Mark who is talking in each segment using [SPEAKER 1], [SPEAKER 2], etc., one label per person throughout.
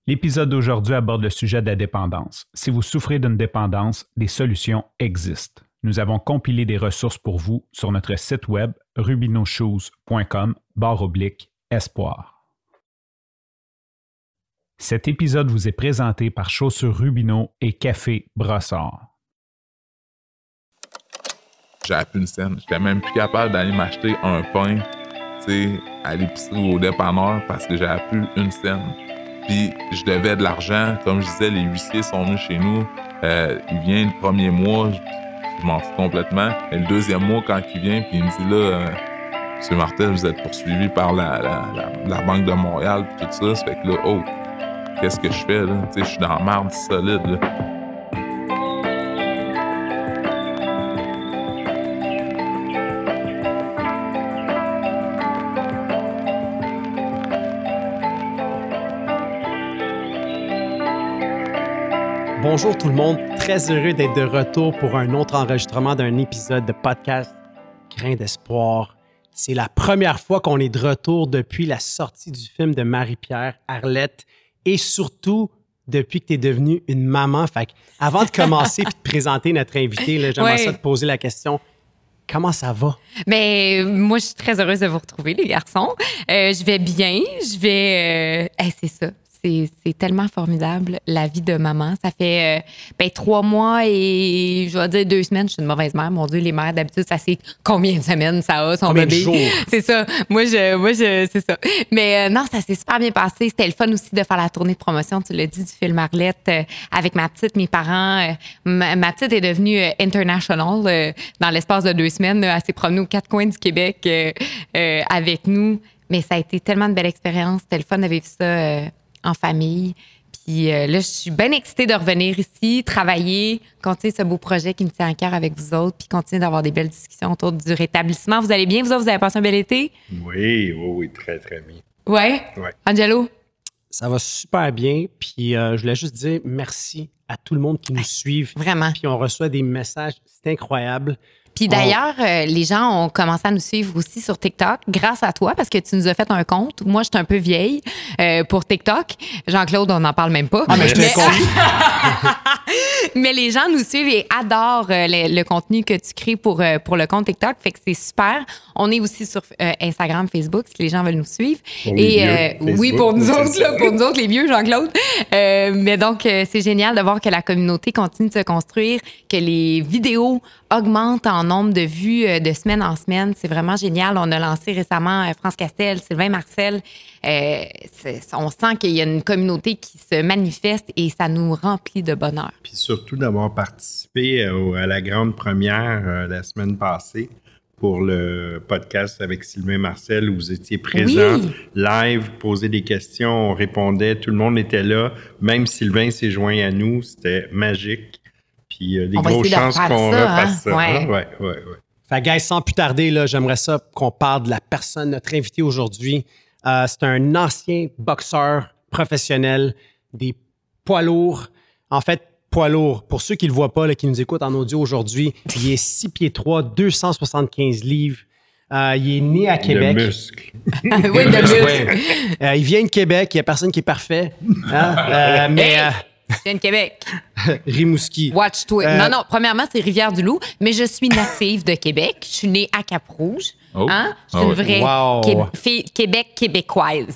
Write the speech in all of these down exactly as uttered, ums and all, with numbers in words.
[SPEAKER 1] L'épisode d'aujourd'hui aborde le sujet de la dépendance. Si vous souffrez d'une dépendance, des solutions existent. Nous avons compilé des ressources pour vous sur notre site web rubino-shoes point com barre oblique espoir. Cet épisode vous est présenté par Chaussures Rubino et Café Brossard.
[SPEAKER 2] J'avais plus une scène. J'étais même plus capable d'aller m'acheter un pain, tu sais, à l'épicerie ou au dépanneur parce que j'avais plus une scène. Puis je devais de l'argent. Comme je disais, les huissiers sont venus chez nous. Euh, il vient le premier mois, je, je m'en fous complètement. Et le deuxième mois, quand il vient, puis il me dit là, euh, M. Martel, vous êtes poursuivi par la, la, la, la Banque de Montréal, puis tout ça. Ça fait que là, oh, qu'est-ce que je fais là? Tu sais, je suis dans la merde solide là.
[SPEAKER 3] Bonjour tout le monde, très heureux d'être de retour pour un autre enregistrement d'un épisode de podcast Grain d'espoir. C'est la première fois qu'on est de retour depuis la sortie du film de Marie-Pierre Arlette et surtout depuis que tu es devenue une maman. Fait que avant de commencer et de présenter notre invité, là, j'aimerais ouais. ça te poser la question. Comment ça va?
[SPEAKER 4] Bien, moi, je suis très heureuse de vous retrouver, les garçons. Euh, je vais bien. Je vais... Euh... Hey, c'est ça. C'est, c'est tellement formidable, la vie de maman. Ça fait euh, ben, trois mois et, je vais dire, deux semaines. Je suis une mauvaise mère. Mon Dieu, les mères, d'habitude, ça sait combien de semaines ça a, son
[SPEAKER 3] combien
[SPEAKER 4] bébé.
[SPEAKER 3] De jours?
[SPEAKER 4] C'est ça. Moi, je, moi je, c'est ça. Mais euh, non, ça s'est super bien passé. C'était le fun aussi de faire la tournée de promotion, tu l'as dit, du film Arlette euh, avec ma petite, mes parents. Euh, ma, ma petite est devenue euh, international euh, dans l'espace de deux semaines. Euh, elle s'est promenée aux quatre coins du Québec euh, euh, avec nous. Mais ça a été tellement de belle expérience. C'était le fun de vivre ça euh, en famille. Puis euh, là, je suis bien excitée de revenir ici, travailler, continuer ce beau projet qui me tient à cœur avec vous autres, puis continuer d'avoir des belles discussions autour du rétablissement. Vous allez bien? Vous autres, vous avez passé un bel été?
[SPEAKER 5] Oui, oui, oui, très, très bien.
[SPEAKER 4] Ouais?
[SPEAKER 5] Ouais.
[SPEAKER 4] Angelo?
[SPEAKER 3] Ça va super bien. Puis euh, je voulais juste dire merci à tout le monde qui nous suit.
[SPEAKER 4] Vraiment.
[SPEAKER 3] Puis on reçoit des messages. C'est incroyable.
[SPEAKER 4] Puis d'ailleurs, on... euh, les gens ont commencé à nous suivre aussi sur TikTok grâce à toi parce que tu nous as fait un compte. Moi, je suis un peu vieille euh, pour TikTok. Jean-Claude, on n'en parle même pas.
[SPEAKER 3] Ah, mais je te mais...
[SPEAKER 4] mais les gens nous suivent et adorent euh, le, le contenu que tu crées pour, euh, pour le compte TikTok. Fait que c'est super. On est aussi sur euh, Instagram, Facebook, si les gens veulent nous suivre.
[SPEAKER 5] Pour
[SPEAKER 4] et
[SPEAKER 5] euh,
[SPEAKER 4] oui, pour nous autres, là, pour nous autres, les vieux, Jean-Claude. Euh, mais donc, euh, c'est génial de voir que la communauté continue de se construire, que les vidéos augmentent en nombre de vues euh, de semaine en semaine. C'est vraiment génial. On a lancé récemment euh, France Castel, Sylvain Marcel. Euh, on sent qu'il y a une communauté qui se manifeste et ça nous remplit de bonheur.
[SPEAKER 5] Puis surtout d'avoir participé euh, à la grande première euh, la semaine passée pour le podcast avec Sylvain Marcel où vous étiez présent, oui. live, posé des questions, on répondait, tout le monde était là. Même Sylvain s'est joint à nous, c'était magique. Puis euh, des grosses chances qu'on
[SPEAKER 4] ça,
[SPEAKER 5] refasse
[SPEAKER 4] hein?
[SPEAKER 5] ça.
[SPEAKER 4] Ouais.
[SPEAKER 5] Hein? Ouais, ouais, ouais.
[SPEAKER 3] Fait guys, sans plus tarder, là, j'aimerais ça qu'on parle de la personne, notre invité aujourd'hui. Euh, c'est un ancien boxeur professionnel, des poids lourds. En fait, poids lourd. Pour ceux qui ne le voient pas, là, qui nous écoutent en audio aujourd'hui, il est six pieds trois, deux cent soixante-quinze livres. Euh, il est né à Québec.
[SPEAKER 5] Le muscle.
[SPEAKER 4] oui, le muscle.
[SPEAKER 3] Euh, il vient de Québec. Il n'y a personne qui est parfait. Hein? Euh, mais...
[SPEAKER 4] Hey! Je viens de Québec.
[SPEAKER 3] Rimouski.
[SPEAKER 4] Watch toi. Euh... Non, non. Premièrement, c'est Rivière-du-Loup, mais je suis native de Québec. Je suis née à Cap-Rouge.
[SPEAKER 2] Oh.
[SPEAKER 4] Hein? Je suis
[SPEAKER 2] oh,
[SPEAKER 4] une vraie
[SPEAKER 3] wow.
[SPEAKER 4] Qué- fille Québec québécoise.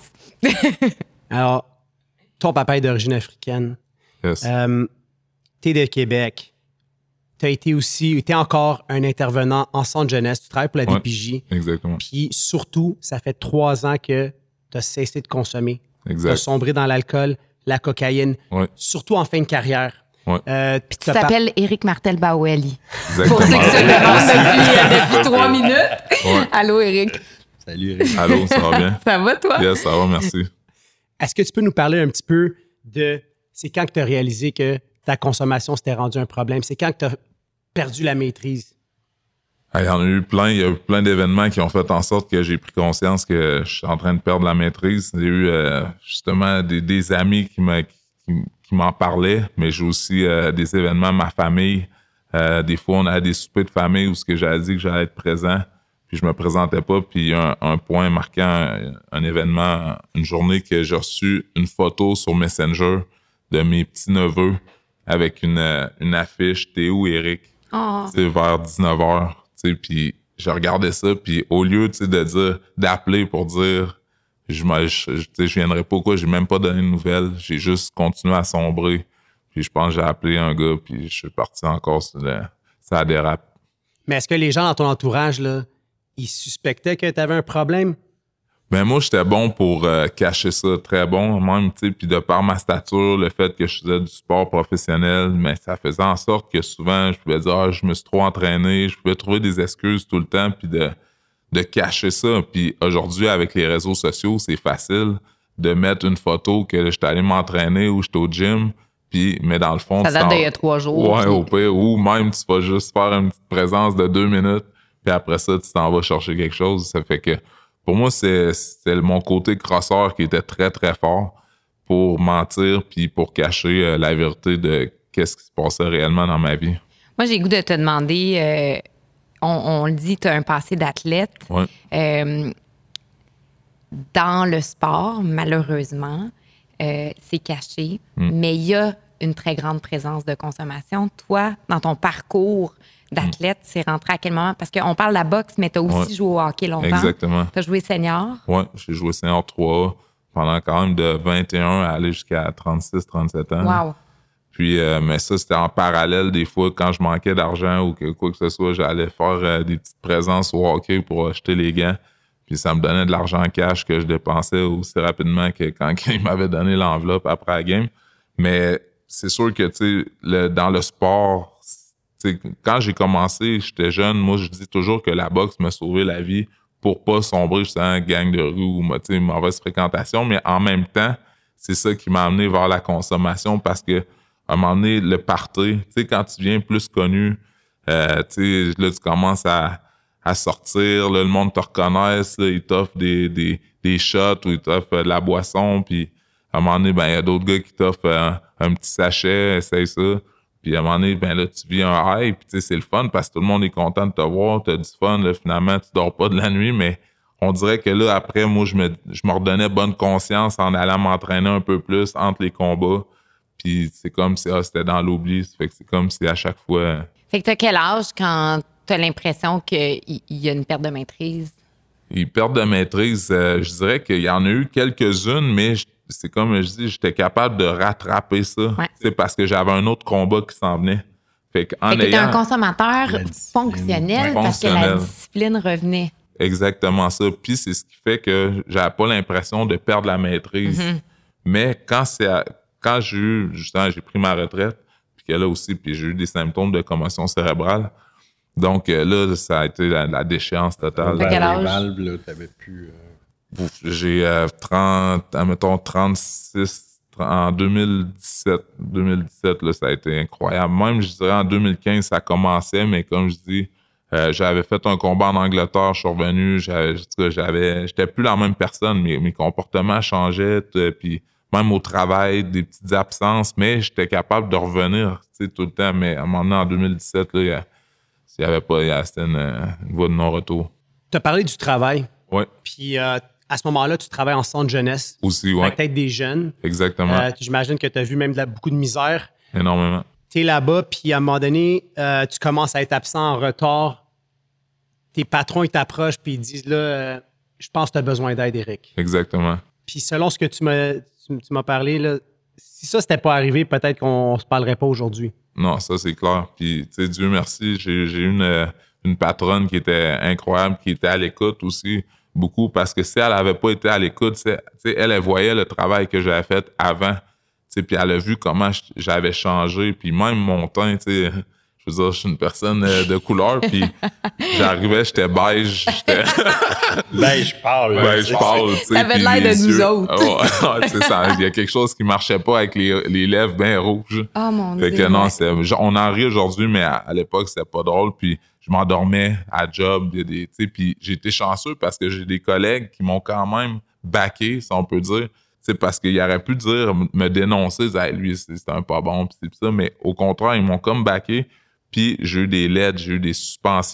[SPEAKER 3] Alors, ton papa est d'origine africaine.
[SPEAKER 2] Yes.
[SPEAKER 3] Euh, t'es de Québec. T'as été aussi, t'es encore un intervenant en centre jeunesse. Tu travailles pour la
[SPEAKER 2] ouais,
[SPEAKER 3] D P J.
[SPEAKER 2] Exactement.
[SPEAKER 3] Puis surtout, ça fait trois ans que t'as cessé de consommer.
[SPEAKER 2] Exact.
[SPEAKER 3] T'as sombré dans l'alcool, la cocaïne,
[SPEAKER 2] ouais.
[SPEAKER 3] surtout en fin de carrière.
[SPEAKER 2] Ouais.
[SPEAKER 4] Euh, Puis tu t'appelles par... Éric Martel Baoueli.
[SPEAKER 2] Exactement.
[SPEAKER 4] Pour ceux qui se demandent depuis, depuis trois minutes.
[SPEAKER 2] Ouais.
[SPEAKER 4] Allô, Éric.
[SPEAKER 5] Salut, Éric.
[SPEAKER 2] Allô, ça va bien?
[SPEAKER 4] Ça va, toi?
[SPEAKER 2] Yes, ça va, merci.
[SPEAKER 3] Est-ce que tu peux nous parler un petit peu de... C'est quand que tu as réalisé que ta consommation s'était rendue un problème? C'est quand que tu as perdu la maîtrise?
[SPEAKER 2] Il y en a eu plein. Il y a eu plein d'événements qui ont fait en sorte que j'ai pris conscience que je suis en train de perdre la maîtrise. J'ai eu euh, justement des, des amis qui, me, qui, qui m'en parlaient, mais j'ai aussi euh, des événements, ma famille. Euh, des fois, on a des soupers de famille où ce que j'avais dit que j'allais être présent. puis je me présentais pas, puis un, un point marquant, un, un événement, une journée que j'ai reçu une photo sur Messenger de mes petits-neveux avec une, une affiche « T'es où, Éric? Oh. » Tu sais, vers dix-neuf heures, tu sais, puis je regardais ça, puis au lieu, tu sais, de dire, d'appeler pour dire « je je, je, je viendrai pas, quoi, j'ai même pas donné de nouvelles, j'ai juste continué à sombrer. » Puis je pense que j'ai appelé un gars, puis je suis parti encore sur le, ça dérape.
[SPEAKER 3] Mais est-ce que les gens dans ton entourage, là, ils suspectaient que tu avais un problème?
[SPEAKER 2] Ben moi, j'étais bon pour euh, cacher ça, très bon même, tu sais, puis de par ma stature, le fait que je faisais du sport professionnel, mais ça faisait en sorte que souvent, je pouvais dire, ah, je me suis trop entraîné, je pouvais trouver des excuses tout le temps, puis de, de cacher ça. Puis aujourd'hui, avec les réseaux sociaux, c'est facile de mettre une photo que j'étais allé m'entraîner ou j'étais au gym, puis, mais dans le fond...
[SPEAKER 4] Ça date d'il y a trois jours.
[SPEAKER 2] Ouais,
[SPEAKER 4] puis...
[SPEAKER 2] au pire, ou même tu vas juste faire une petite présence de deux minutes, puis après ça, tu t'en vas chercher quelque chose. Ça fait que, pour moi, c'est, c'est mon côté crosseur qui était très, très fort pour mentir puis pour cacher euh, la vérité de qu'est-ce qui se passait réellement dans ma vie.
[SPEAKER 4] Moi, j'ai le goût de te demander, euh, on, on le dit, tu as un passé d'athlète.
[SPEAKER 2] Ouais.
[SPEAKER 4] Euh, dans le sport, malheureusement, euh, c'est caché, mm. mais il y a une très grande présence de consommation. Toi, dans ton parcours d'athlète, mm. c'est rentré à quel moment? Parce qu'on parle de la boxe, mais tu as aussi ouais. joué au hockey longtemps.
[SPEAKER 2] Exactement.
[SPEAKER 4] Tu as joué senior?
[SPEAKER 2] Oui, j'ai joué senior trois A pendant quand même de vingt et un à aller jusqu'à trente-six trente-sept ans.
[SPEAKER 4] Wow.
[SPEAKER 2] Puis, euh, mais ça, c'était en parallèle. Des fois, quand je manquais d'argent ou que, quoi que ce soit, j'allais faire euh, des petites présences au hockey pour acheter les gants. Puis ça me donnait de l'argent en cash que je dépensais aussi rapidement que quand il m'avait donné l'enveloppe après la game. Mais c'est sûr que, tu sais, le, dans le sport, tu sais, quand j'ai commencé, j'étais jeune, moi, je dis toujours que la boxe m'a sauvé la vie pour pas sombrer justement en gang de rue ou, tu sais, mauvaise fréquentation. Mais en même temps, c'est ça qui m'a amené vers la consommation parce que, à un moment donné, le party, tu sais, quand tu viens plus connu, euh, tu sais, là, tu commences à, à sortir, là, le monde te reconnaisse, là, ils t'offrent des, des, des shots ou ils t'offrent de la boisson, puis à un moment donné, ben, il y a d'autres gars qui t'offrent un, un petit sachet, essaye ça. Puis à un moment donné, ben là, tu vis un high, puis tu sais, c'est le fun parce que tout le monde est content de te voir, t'as du fun, là, finalement, tu dors pas de la nuit, mais on dirait que là, après, moi, je me, je me redonnais bonne conscience en allant m'entraîner un peu plus entre les combats. Puis c'est comme si ah, c'était dans l'oubli. Fait que c'est comme si à chaque fois...
[SPEAKER 4] Fait que t'as quel âge quand t'as l'impression qu'il y a une perte de maîtrise?
[SPEAKER 2] Une perte de maîtrise, euh, je dirais qu'il y en a eu quelques-unes, mais je, c'est comme je dis, j'étais capable de rattraper ça. Ouais. C'est parce que j'avais un autre combat qui s'en venait. Fait qu'en
[SPEAKER 4] fait que t'es
[SPEAKER 2] ayant...
[SPEAKER 4] un consommateur fonctionnel ouais. parce fonctionnel. Que la discipline revenait.
[SPEAKER 2] Exactement ça. Puis c'est ce qui fait que j'avais pas l'impression de perdre la maîtrise. Mm-hmm. Mais quand c'est... À... Quand j'ai eu, justement, j'ai pris ma retraite, puis que là aussi, puis j'ai eu des symptômes de commotion cérébrale. Donc là, ça a été la, la déchéance totale.
[SPEAKER 4] À quel âge?
[SPEAKER 5] Les valves, là, t'avais plus...
[SPEAKER 2] Euh... J'ai euh, trente, admettons, trente-six, en deux mille dix-sept. deux mille dix-sept, là, ça a été incroyable. Même, je dirais, en deux mille quinze, ça commençait, mais comme je dis, euh, j'avais fait un combat en Angleterre, je suis revenu, j'avais, j'avais, j'étais plus la même personne, mes, mes comportements changeaient, puis... même au travail, des petites absences, mais j'étais capable de revenir, tu sais, tout le temps. Mais à un moment donné, en deux mille dix-sept, là, il y avait pas, il y avait, c'était une, une voie de non-retour.
[SPEAKER 3] Tu as parlé du travail.
[SPEAKER 2] Oui.
[SPEAKER 3] Puis euh, à ce moment-là, tu travailles en centre jeunesse.
[SPEAKER 2] Aussi, oui.
[SPEAKER 3] Peut-être des jeunes.
[SPEAKER 2] Exactement.
[SPEAKER 3] Euh, j'imagine que tu as vu même de la, beaucoup de misère.
[SPEAKER 2] Énormément.
[SPEAKER 3] Tu es là-bas, puis à un moment donné, euh, tu commences à être absent en retard. Tes patrons, ils t'approchent, puis ils disent, là, euh, je pense que tu as besoin d'aide, Éric.
[SPEAKER 2] Exactement.
[SPEAKER 3] Puis selon ce que tu m'as... Tu, tu m'as parlé, là, si ça, c'était pas arrivé, peut-être qu'on se parlerait pas aujourd'hui.
[SPEAKER 2] Non, ça, c'est clair. Puis, tu sais, Dieu merci, j'ai, j'ai une, une patronne qui était incroyable, qui était à l'écoute aussi, beaucoup, parce que si elle avait pas été à l'écoute, tu sais, elle, elle voyait le travail que j'avais fait avant, tu sais, puis elle a vu comment j'avais changé, puis même mon teint, tu sais... Je veux dire, je suis une personne de couleur, puis j'arrivais, j'étais beige, j'étais...
[SPEAKER 5] beige pâle.
[SPEAKER 2] Beige pâle, tu sais.
[SPEAKER 4] T'avais l'air de nous autres.
[SPEAKER 2] Oh, ouais, c'est ça. Il y a quelque chose qui marchait pas avec les, les lèvres bien rouges.
[SPEAKER 4] Oh mon
[SPEAKER 2] fait
[SPEAKER 4] Dieu.
[SPEAKER 2] Que non, c'est, on en rit aujourd'hui, mais à, à l'époque, c'était pas drôle, puis je m'endormais à job, des, des, tu sais, puis j'ai été chanceux parce que j'ai des collègues qui m'ont quand même backé, si on peut dire. C'est parce qu'il aurait pu dire, me dénoncer, dire, hey, lui, c'est, c'est un pas bon, pis c'est ça, mais au contraire, ils m'ont comme backé. Puis j'ai eu des lettres, j'ai eu des suspensions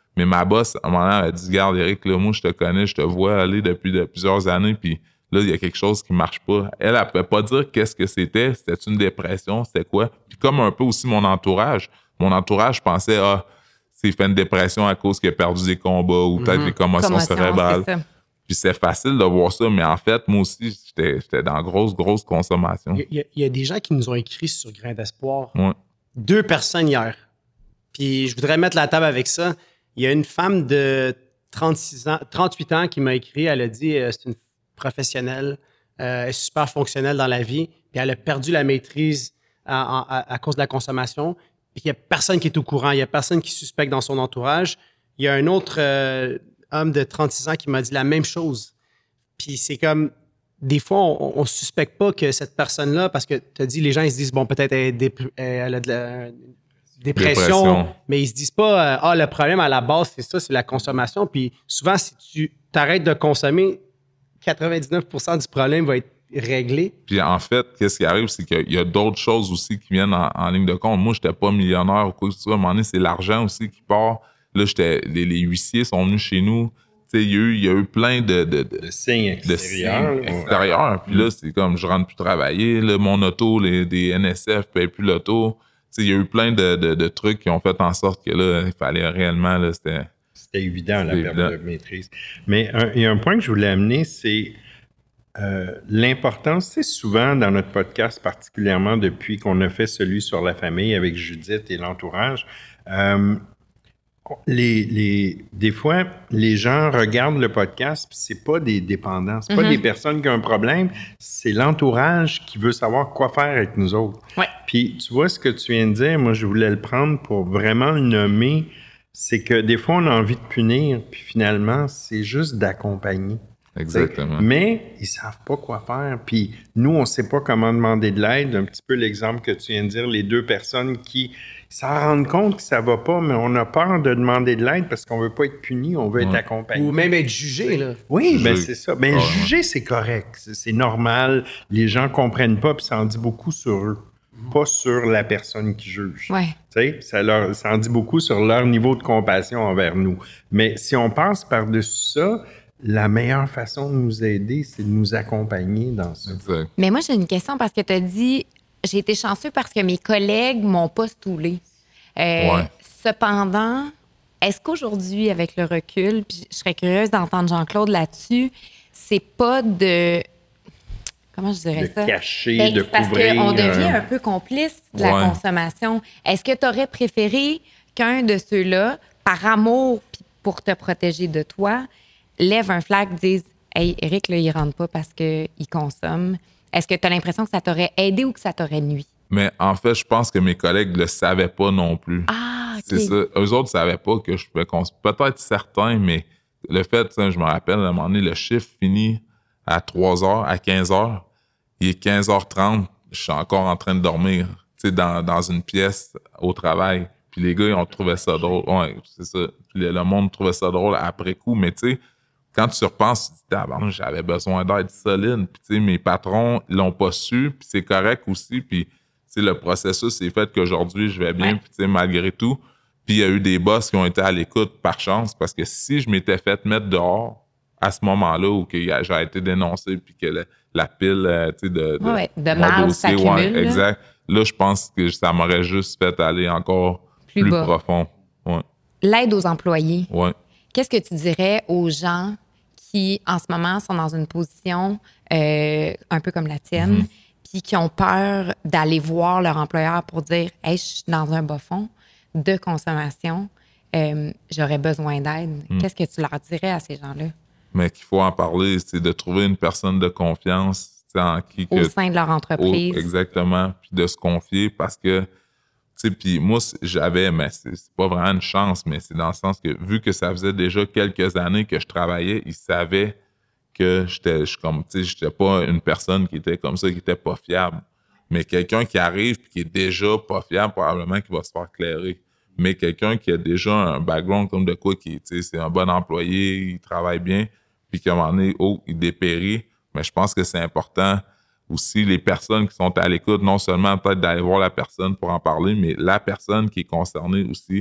[SPEAKER 2] Mais ma boss, à un moment donné, elle a dit, regarde, Éric, là, moi, je te connais, je te vois aller depuis de, plusieurs années, puis là, il y a quelque chose qui marche pas. Elle, elle pouvait pas dire qu'est-ce que c'était. C'était une dépression, c'était quoi? Puis comme un peu aussi mon entourage, mon entourage pensait, ah, c'est fait une dépression à cause qu'il a perdu des combats ou peut-être mm-hmm. des commotions Commotion, cérébrales. Puis c'est facile de voir ça, mais en fait, moi aussi, j'étais, j'étais dans grosse, grosse consommation.
[SPEAKER 3] Il y, a, il y a des gens qui nous ont écrit sur Grain d'espoir.
[SPEAKER 2] Ouais.
[SPEAKER 3] Deux personnes hier. Puis je voudrais mettre la table avec ça. Il y a une femme de trente-six ans, trente-huit ans qui m'a écrit. Elle a dit euh, c'est une professionnelle, euh, elle est super fonctionnelle dans la vie. Puis elle a perdu la maîtrise à, à, à cause de la consommation. Puis il n'y a personne qui est au courant. Il n'y a personne qui suspecte dans son entourage. Il y a un autre euh, homme de trente-six ans qui m'a dit la même chose. Puis c'est comme, des fois, on ne suspecte pas que cette personne-là, parce que tu as dit, les gens, ils se disent, bon, peut-être elle, dépr- elle a de la dépression, dépression, mais ils se disent pas, ah, le problème à la base, c'est ça, c'est la consommation. Puis souvent, si tu t'arrêtes de consommer, quatre-vingt-dix-neuf pour cent du problème va être réglé.
[SPEAKER 2] Puis en fait, qu'est-ce qui arrive, c'est qu'il y a d'autres choses aussi qui viennent en, en ligne de compte. Moi, je n'étais pas millionnaire ou quoi que ce soit. À un moment donné, c'est l'argent aussi qui part. Là, j'étais, les, les huissiers sont venus chez nous. Tu sais, il y a eu, il y a eu plein de, de, de,
[SPEAKER 5] de signes extérieurs.
[SPEAKER 2] De signes extérieurs. Puis là, c'est comme, je rentre plus travailler. Là, mon auto, les, des N S F ne payent plus l'auto. Tu sais, il y a eu plein de, de, de trucs qui ont fait en sorte que là, il fallait réellement, là, c'était...
[SPEAKER 5] C'était évident, c'était la perte de maîtrise. Mais un, il y a un point que je voulais amener, c'est euh, l'importance, c'est souvent dans notre podcast, particulièrement depuis qu'on a fait celui sur la famille avec Judith et l'entourage, euh, Les, les, des fois, les gens regardent le podcast, puis c'est pas des dépendants, c'est mm-hmm. pas des personnes qui ont un problème, c'est l'entourage qui veut savoir quoi faire avec nous autres.
[SPEAKER 4] Ouais.
[SPEAKER 5] Puis tu vois ce que tu viens de dire, moi je voulais le prendre pour vraiment le nommer, c'est que des fois on a envie de punir, puis finalement c'est juste d'accompagner.
[SPEAKER 2] Exactement.
[SPEAKER 5] T'sais, mais ils savent pas quoi faire. Puis nous, on sait pas comment demander de l'aide. Un petit peu l'exemple que tu viens de dire, les deux personnes qui s'en rendent compte que ça va pas, mais on a peur de demander de l'aide parce qu'on veut pas être puni, on veut ouais. être accompagné.
[SPEAKER 3] Ou même être jugé, là.
[SPEAKER 5] Oui, ben c'est ça. Ben oh, juger, ouais. c'est correct. C'est, c'est normal. Les gens comprennent pas, puis ça en dit beaucoup sur eux. Pas sur la personne qui juge.
[SPEAKER 4] Ouais.
[SPEAKER 5] Tu sais, ça, leur, ça en dit beaucoup sur leur niveau de compassion envers nous. Mais si on passe par-dessus ça, la meilleure façon de nous aider, c'est de nous accompagner dans ça.
[SPEAKER 2] Exact.
[SPEAKER 4] Mais moi, j'ai une question parce que tu as dit, j'ai été chanceux parce que mes collègues m'ont pas stoulé. Euh,
[SPEAKER 2] ouais.
[SPEAKER 4] Cependant, est-ce qu'aujourd'hui, avec le recul, puis je serais curieuse d'entendre Jean-Claude là-dessus, c'est pas de... Comment je dirais
[SPEAKER 5] de
[SPEAKER 4] ça?
[SPEAKER 5] Cacher,
[SPEAKER 4] ben,
[SPEAKER 5] de
[SPEAKER 4] parce
[SPEAKER 5] couvrir.
[SPEAKER 4] Parce qu'on devient un peu complice de la ouais. consommation. Est-ce que tu aurais préféré qu'un de ceux-là, par amour puis pour te protéger de toi, lève un flag, dise « Hey, Éric, là, il rentre pas parce qu'il consomme. » Est-ce que tu as l'impression que ça t'aurait aidé ou que ça t'aurait nuit?
[SPEAKER 2] Mais en fait, je pense que mes collègues le savaient pas non plus.
[SPEAKER 4] Ah, OK.
[SPEAKER 2] C'est ça. Eux autres ne savaient pas que je pouvais consommer. Peut-être certains, mais le fait, je me rappelle, à un moment donné, le chiffre finit à trois heures, à quinze heures. Il est quinze heures trente, je suis encore en train de dormir, tu sais, dans, dans une pièce au travail. Puis les gars, ils ont trouvé ça drôle. Ouais, c'est ça. Puis le, le monde trouvait ça drôle après coup. Mais tu sais, quand tu repenses, tu te dis, ah, ben, j'avais besoin d'aide solide. Puis tu sais, mes patrons l'ont pas su. Puis c'est correct aussi. Puis tu sais, le processus, c'est fait qu'aujourd'hui, je vais bien. Ouais. Puis tu sais, malgré tout. Puis il y a eu des boss qui ont été à l'écoute par chance. Parce que si je m'étais fait mettre dehors à ce moment-là où que j'ai été dénoncé puis que le, la pile, euh, tu sais, de, de,
[SPEAKER 4] ouais, de mal s'accumule.
[SPEAKER 2] Ouais, exact. Là, je pense que ça m'aurait juste fait aller encore plus, plus profond. Ouais.
[SPEAKER 4] L'aide aux employés.
[SPEAKER 2] Ouais.
[SPEAKER 4] Qu'est-ce que tu dirais aux gens qui, en ce moment, sont dans une position euh, un peu comme la tienne, mm-hmm. puis qui ont peur d'aller voir leur employeur pour dire « Hey, je suis dans un bas fond de consommation, euh, j'aurais besoin d'aide. Mm. » Qu'est-ce que tu leur dirais à ces gens-là?
[SPEAKER 2] Mais qu'il faut en parler, c'est de trouver une personne de confiance en qui...
[SPEAKER 4] Au
[SPEAKER 2] que,
[SPEAKER 4] sein de leur entreprise.
[SPEAKER 2] Au, exactement, puis de se confier parce que, tu sais, puis moi, j'avais, mais c'est, c'est pas vraiment une chance, mais c'est dans le sens que, vu que ça faisait déjà quelques années que je travaillais, ils savaient que j'étais, je, comme, tu sais, j'étais pas une personne qui était comme ça, qui était pas fiable. Mais quelqu'un qui arrive puis qui est déjà pas fiable, probablement qu'il va se faire clairer. Mais quelqu'un qui a déjà un background comme de quoi, qui, tu sais, c'est un bon employé, il travaille bien, puis qu'à un moment donné, oh, il dépérit. Mais je pense que c'est important aussi, les personnes qui sont à l'écoute, non seulement peut-être d'aller voir la personne pour en parler, mais la personne qui est concernée aussi,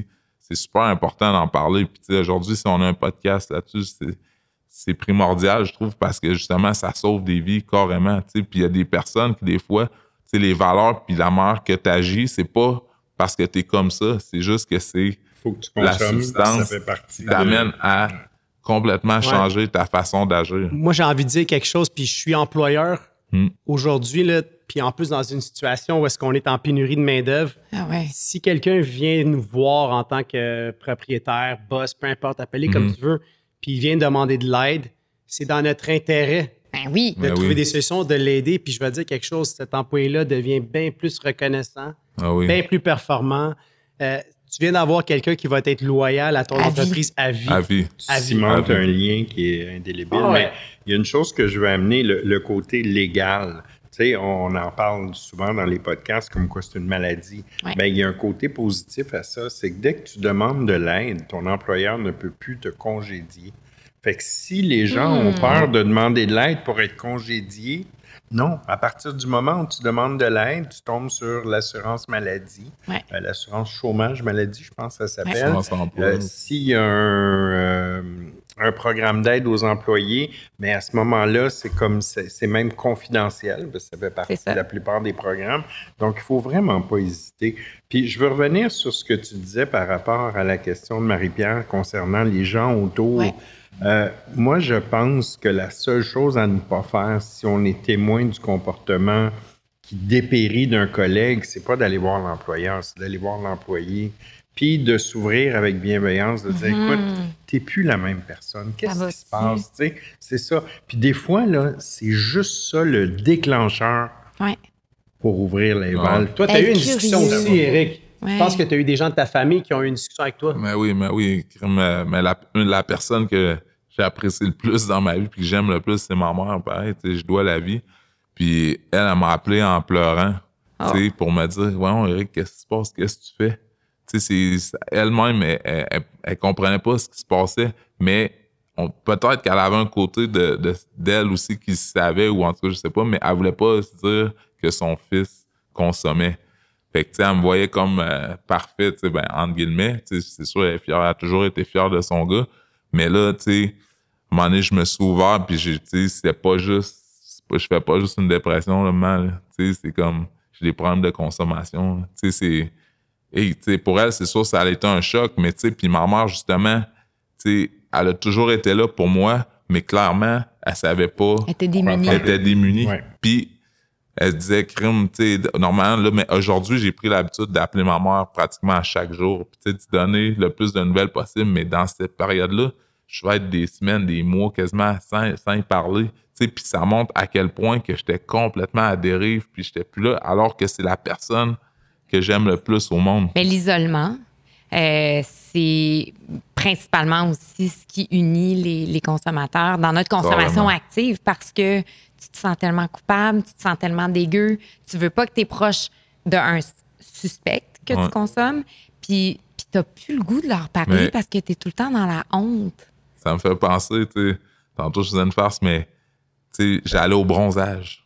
[SPEAKER 2] c'est super important d'en parler. Puis aujourd'hui, si on a un podcast là-dessus, c'est, c'est primordial, je trouve, parce que justement, ça sauve des vies carrément. Puis il y a des personnes qui, des fois, les valeurs puis la manière que tu agis, c'est pas parce que tu es comme ça, c'est juste que c'est
[SPEAKER 5] Faut que tu
[SPEAKER 2] la
[SPEAKER 5] consommes,
[SPEAKER 2] substance
[SPEAKER 5] ça fait partie
[SPEAKER 2] qui t'amène
[SPEAKER 5] de...
[SPEAKER 2] à complètement
[SPEAKER 3] Ouais.
[SPEAKER 2] changer ta façon d'agir.
[SPEAKER 3] Moi, j'ai envie de dire quelque chose, puis je suis employeur
[SPEAKER 2] Hmm.
[SPEAKER 3] aujourd'hui, là, puis en plus dans une situation où est-ce qu'on est en pénurie de main-d'œuvre.
[SPEAKER 4] Ah ouais.
[SPEAKER 3] Si quelqu'un vient nous voir en tant que propriétaire, boss, peu importe, appelez
[SPEAKER 2] Mhm.
[SPEAKER 3] comme tu veux, puis il vient demander de l'aide, c'est dans notre intérêt
[SPEAKER 4] Ben oui.
[SPEAKER 3] de
[SPEAKER 2] Ben
[SPEAKER 3] trouver
[SPEAKER 2] oui.
[SPEAKER 3] des solutions, de l'aider. Puis je vais dire quelque chose, cet employé-là devient bien plus reconnaissant,
[SPEAKER 2] Ah oui.
[SPEAKER 3] bien plus performant. Euh, tu viens d'avoir quelqu'un qui va être loyal à ton
[SPEAKER 4] À vie.
[SPEAKER 3] entreprise à vie.
[SPEAKER 2] À vie.
[SPEAKER 3] À vie.
[SPEAKER 5] cimente
[SPEAKER 2] À vie.
[SPEAKER 5] un lien qui est indélébile.
[SPEAKER 3] Ah ouais.
[SPEAKER 5] Mais il y a une chose que je veux amener, le, le côté légal. Tu sais, on en parle souvent dans les podcasts comme quoi c'est une maladie.
[SPEAKER 4] Ouais.
[SPEAKER 5] Bien, il y a un côté positif à ça, c'est que dès que tu demandes de l'aide, ton employeur ne peut plus te congédier. Fait que si les gens
[SPEAKER 4] Hmm.
[SPEAKER 5] ont peur de demander de l'aide pour être congédiés, non. À partir du moment où tu demandes de l'aide, tu tombes sur l'assurance maladie,
[SPEAKER 4] Ouais.
[SPEAKER 5] euh, l'assurance chômage maladie, je pense que ça s'appelle.
[SPEAKER 2] Assurance emploi.
[SPEAKER 5] Euh, S'il y a un, euh, un programme d'aide aux employés, mais à ce moment-là, c'est comme c'est c'est même confidentiel, parce que ça fait partie
[SPEAKER 4] C'est ça.
[SPEAKER 5] de la plupart des programmes. Donc, il faut vraiment pas hésiter. Puis, je veux revenir sur ce que tu disais par rapport à la question de Marie-Pierre concernant les gens autour.
[SPEAKER 4] Ouais.
[SPEAKER 5] Euh, moi, je pense que la seule chose à ne pas faire si on est témoin du comportement qui dépérit d'un collègue, c'est pas d'aller voir l'employeur, c'est d'aller voir l'employé, puis de s'ouvrir avec bienveillance, de dire,
[SPEAKER 4] Mhm.
[SPEAKER 5] écoute, t'es plus la même personne, qu'est-ce
[SPEAKER 4] va
[SPEAKER 5] qui se
[SPEAKER 4] dessus.
[SPEAKER 5] passe, tu sais, c'est ça. Puis des fois, là, c'est juste ça le déclencheur
[SPEAKER 4] Ouais.
[SPEAKER 5] pour ouvrir les valves.
[SPEAKER 3] Toi, tu as
[SPEAKER 4] Être
[SPEAKER 3] eu une discussion
[SPEAKER 4] curieux.
[SPEAKER 3] aussi, Eric.
[SPEAKER 4] Ouais.
[SPEAKER 3] Je pense que tu as eu des gens de ta famille qui ont eu une discussion avec toi.
[SPEAKER 2] Mais oui, mais oui. Mais, mais la, la personne que j'ai appréciée le plus dans ma vie puis que j'aime le plus, c'est ma mère. Pareil, tu sais, je dois la vie. Puis elle, elle m'a appelé en pleurant,
[SPEAKER 4] Oh.
[SPEAKER 2] tu sais, pour me dire, voyons, Eric, qu'est-ce qui se passe? Qu'est-ce que tu fais? Tu sais, c'est, c'est- elle-même, elle, elle, elle, elle comprenait pas ce qui se passait, mais on, peut-être qu'elle avait un côté de, de, d'elle aussi qui savait, ou en tout cas, je sais pas, mais elle voulait pas se dire que son fils consommait. Fait que, tu sais, elle me voyait comme euh, parfait, tu sais, ben, entre guillemets. Tu sais, c'est sûr, elle, est fière, elle a toujours été fière de son gars. Mais là, tu sais, à un moment donné, je me suis ouvert, puis j'ai, tu sais, c'était pas juste, c'est pas, je fais pas juste une dépression, là, mal. Tu sais, c'est comme, j'ai des problèmes de consommation. là. Tu sais, c'est, et, tu sais, pour elle, c'est sûr, ça a été un choc, mais tu sais, puis ma mère, justement, tu sais, elle a toujours été là pour moi, mais clairement, elle savait pas.
[SPEAKER 4] Elle était démunie.
[SPEAKER 2] Elle était démunie.
[SPEAKER 5] Ouais.
[SPEAKER 2] Puis, elle disait, crime, tu sais, normalement, là, mais aujourd'hui, j'ai pris l'habitude d'appeler ma mère pratiquement à chaque jour. Puis, tu sais, de donner le plus de nouvelles possible. Mais dans cette période-là, je vais être des semaines, des mois quasiment sans, sans y parler. Tu sais, puis ça montre à quel point que j'étais complètement à dérive, puis j'étais plus là, alors que c'est la personne que j'aime le plus au monde.
[SPEAKER 4] Mais l'isolement, euh, c'est principalement aussi ce qui unit les, les consommateurs dans notre consommation
[SPEAKER 2] Carrément.
[SPEAKER 4] active parce que tu te sens tellement coupable, tu te sens tellement dégueu, tu veux pas que tes proches d'un suspecte que
[SPEAKER 2] Ouais.
[SPEAKER 4] tu consommes, puis puis t'as plus le goût de leur parler
[SPEAKER 2] Mais-
[SPEAKER 4] parce que t'es tout le temps dans la honte.
[SPEAKER 2] Ça me fait penser, tu sais, tantôt je faisais une farce, mais tu sais, j'allais au bronzage.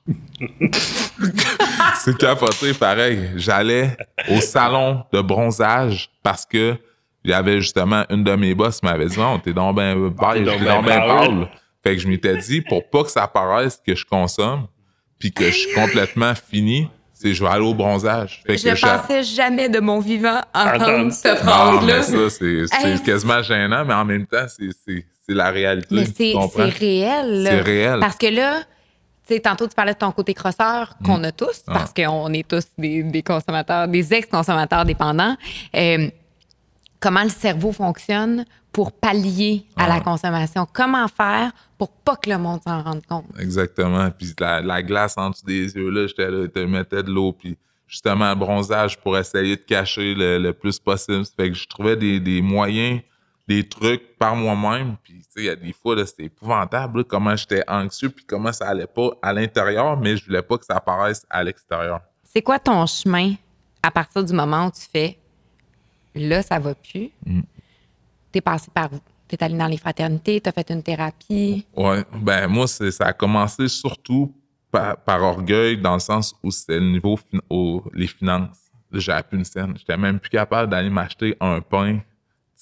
[SPEAKER 2] C'est capoté, pareil. J'allais au salon de bronzage parce que il y avait justement une de mes boss qui m'avait dit non, t'es donc ben beige,
[SPEAKER 5] donc
[SPEAKER 2] t'es
[SPEAKER 5] ben
[SPEAKER 2] donc ben
[SPEAKER 5] pâle.
[SPEAKER 2] pâle. Fait que je m'étais dit, pour pas que ça paraisse que je consomme, puis que je suis complètement fini, c'est je vais aller au bronzage. Fait
[SPEAKER 4] Je
[SPEAKER 2] que j'a-
[SPEAKER 4] pensais jamais de mon vivant entendre
[SPEAKER 5] Entendre
[SPEAKER 4] cette
[SPEAKER 2] Non,
[SPEAKER 4] phrase-là.
[SPEAKER 2] mais ça, c'est c'est
[SPEAKER 4] Hey,
[SPEAKER 2] quasiment gênant, mais en même temps, c'est c'est- c'est la réalité.
[SPEAKER 4] Mais
[SPEAKER 2] tu
[SPEAKER 4] c'est
[SPEAKER 2] comprends?
[SPEAKER 4] c'est réel. là.
[SPEAKER 2] C'est réel.
[SPEAKER 4] Parce que là, tu sais, tantôt, tu parlais de ton côté crosseur qu'on
[SPEAKER 2] Mm.
[SPEAKER 4] a tous,
[SPEAKER 2] Ah.
[SPEAKER 4] parce qu'on est tous des, des consommateurs, des ex-consommateurs dépendants. Euh, comment le cerveau fonctionne pour pallier à
[SPEAKER 2] Ah.
[SPEAKER 4] la consommation? Comment faire pour pas que le monde s'en rende compte?
[SPEAKER 2] Exactement. Puis la, la glace en dessous des yeux, là, j'étais là, je mettais de l'eau, puis justement, le bronzage pour essayer de cacher le, le plus possible. Ça fait que je trouvais des, des moyens, des trucs par moi-même. Puis, tu sais, il y a des fois, là, c'était épouvantable, là, comment j'étais anxieux, puis comment ça allait pas à l'intérieur, mais je voulais pas que ça apparaisse à l'extérieur.
[SPEAKER 4] C'est quoi ton chemin à partir du moment où tu fais là, ça va plus?
[SPEAKER 2] Mm.
[SPEAKER 4] T'es passé par où? T'es allé dans les fraternités, t'as fait une thérapie.
[SPEAKER 2] Ouais, ben moi, c'est, ça a commencé surtout par, par orgueil, dans le sens où c'était le niveau, fin- au, les finances. Là, j'avais plus une scène. J'étais même plus capable d'aller m'acheter un pain,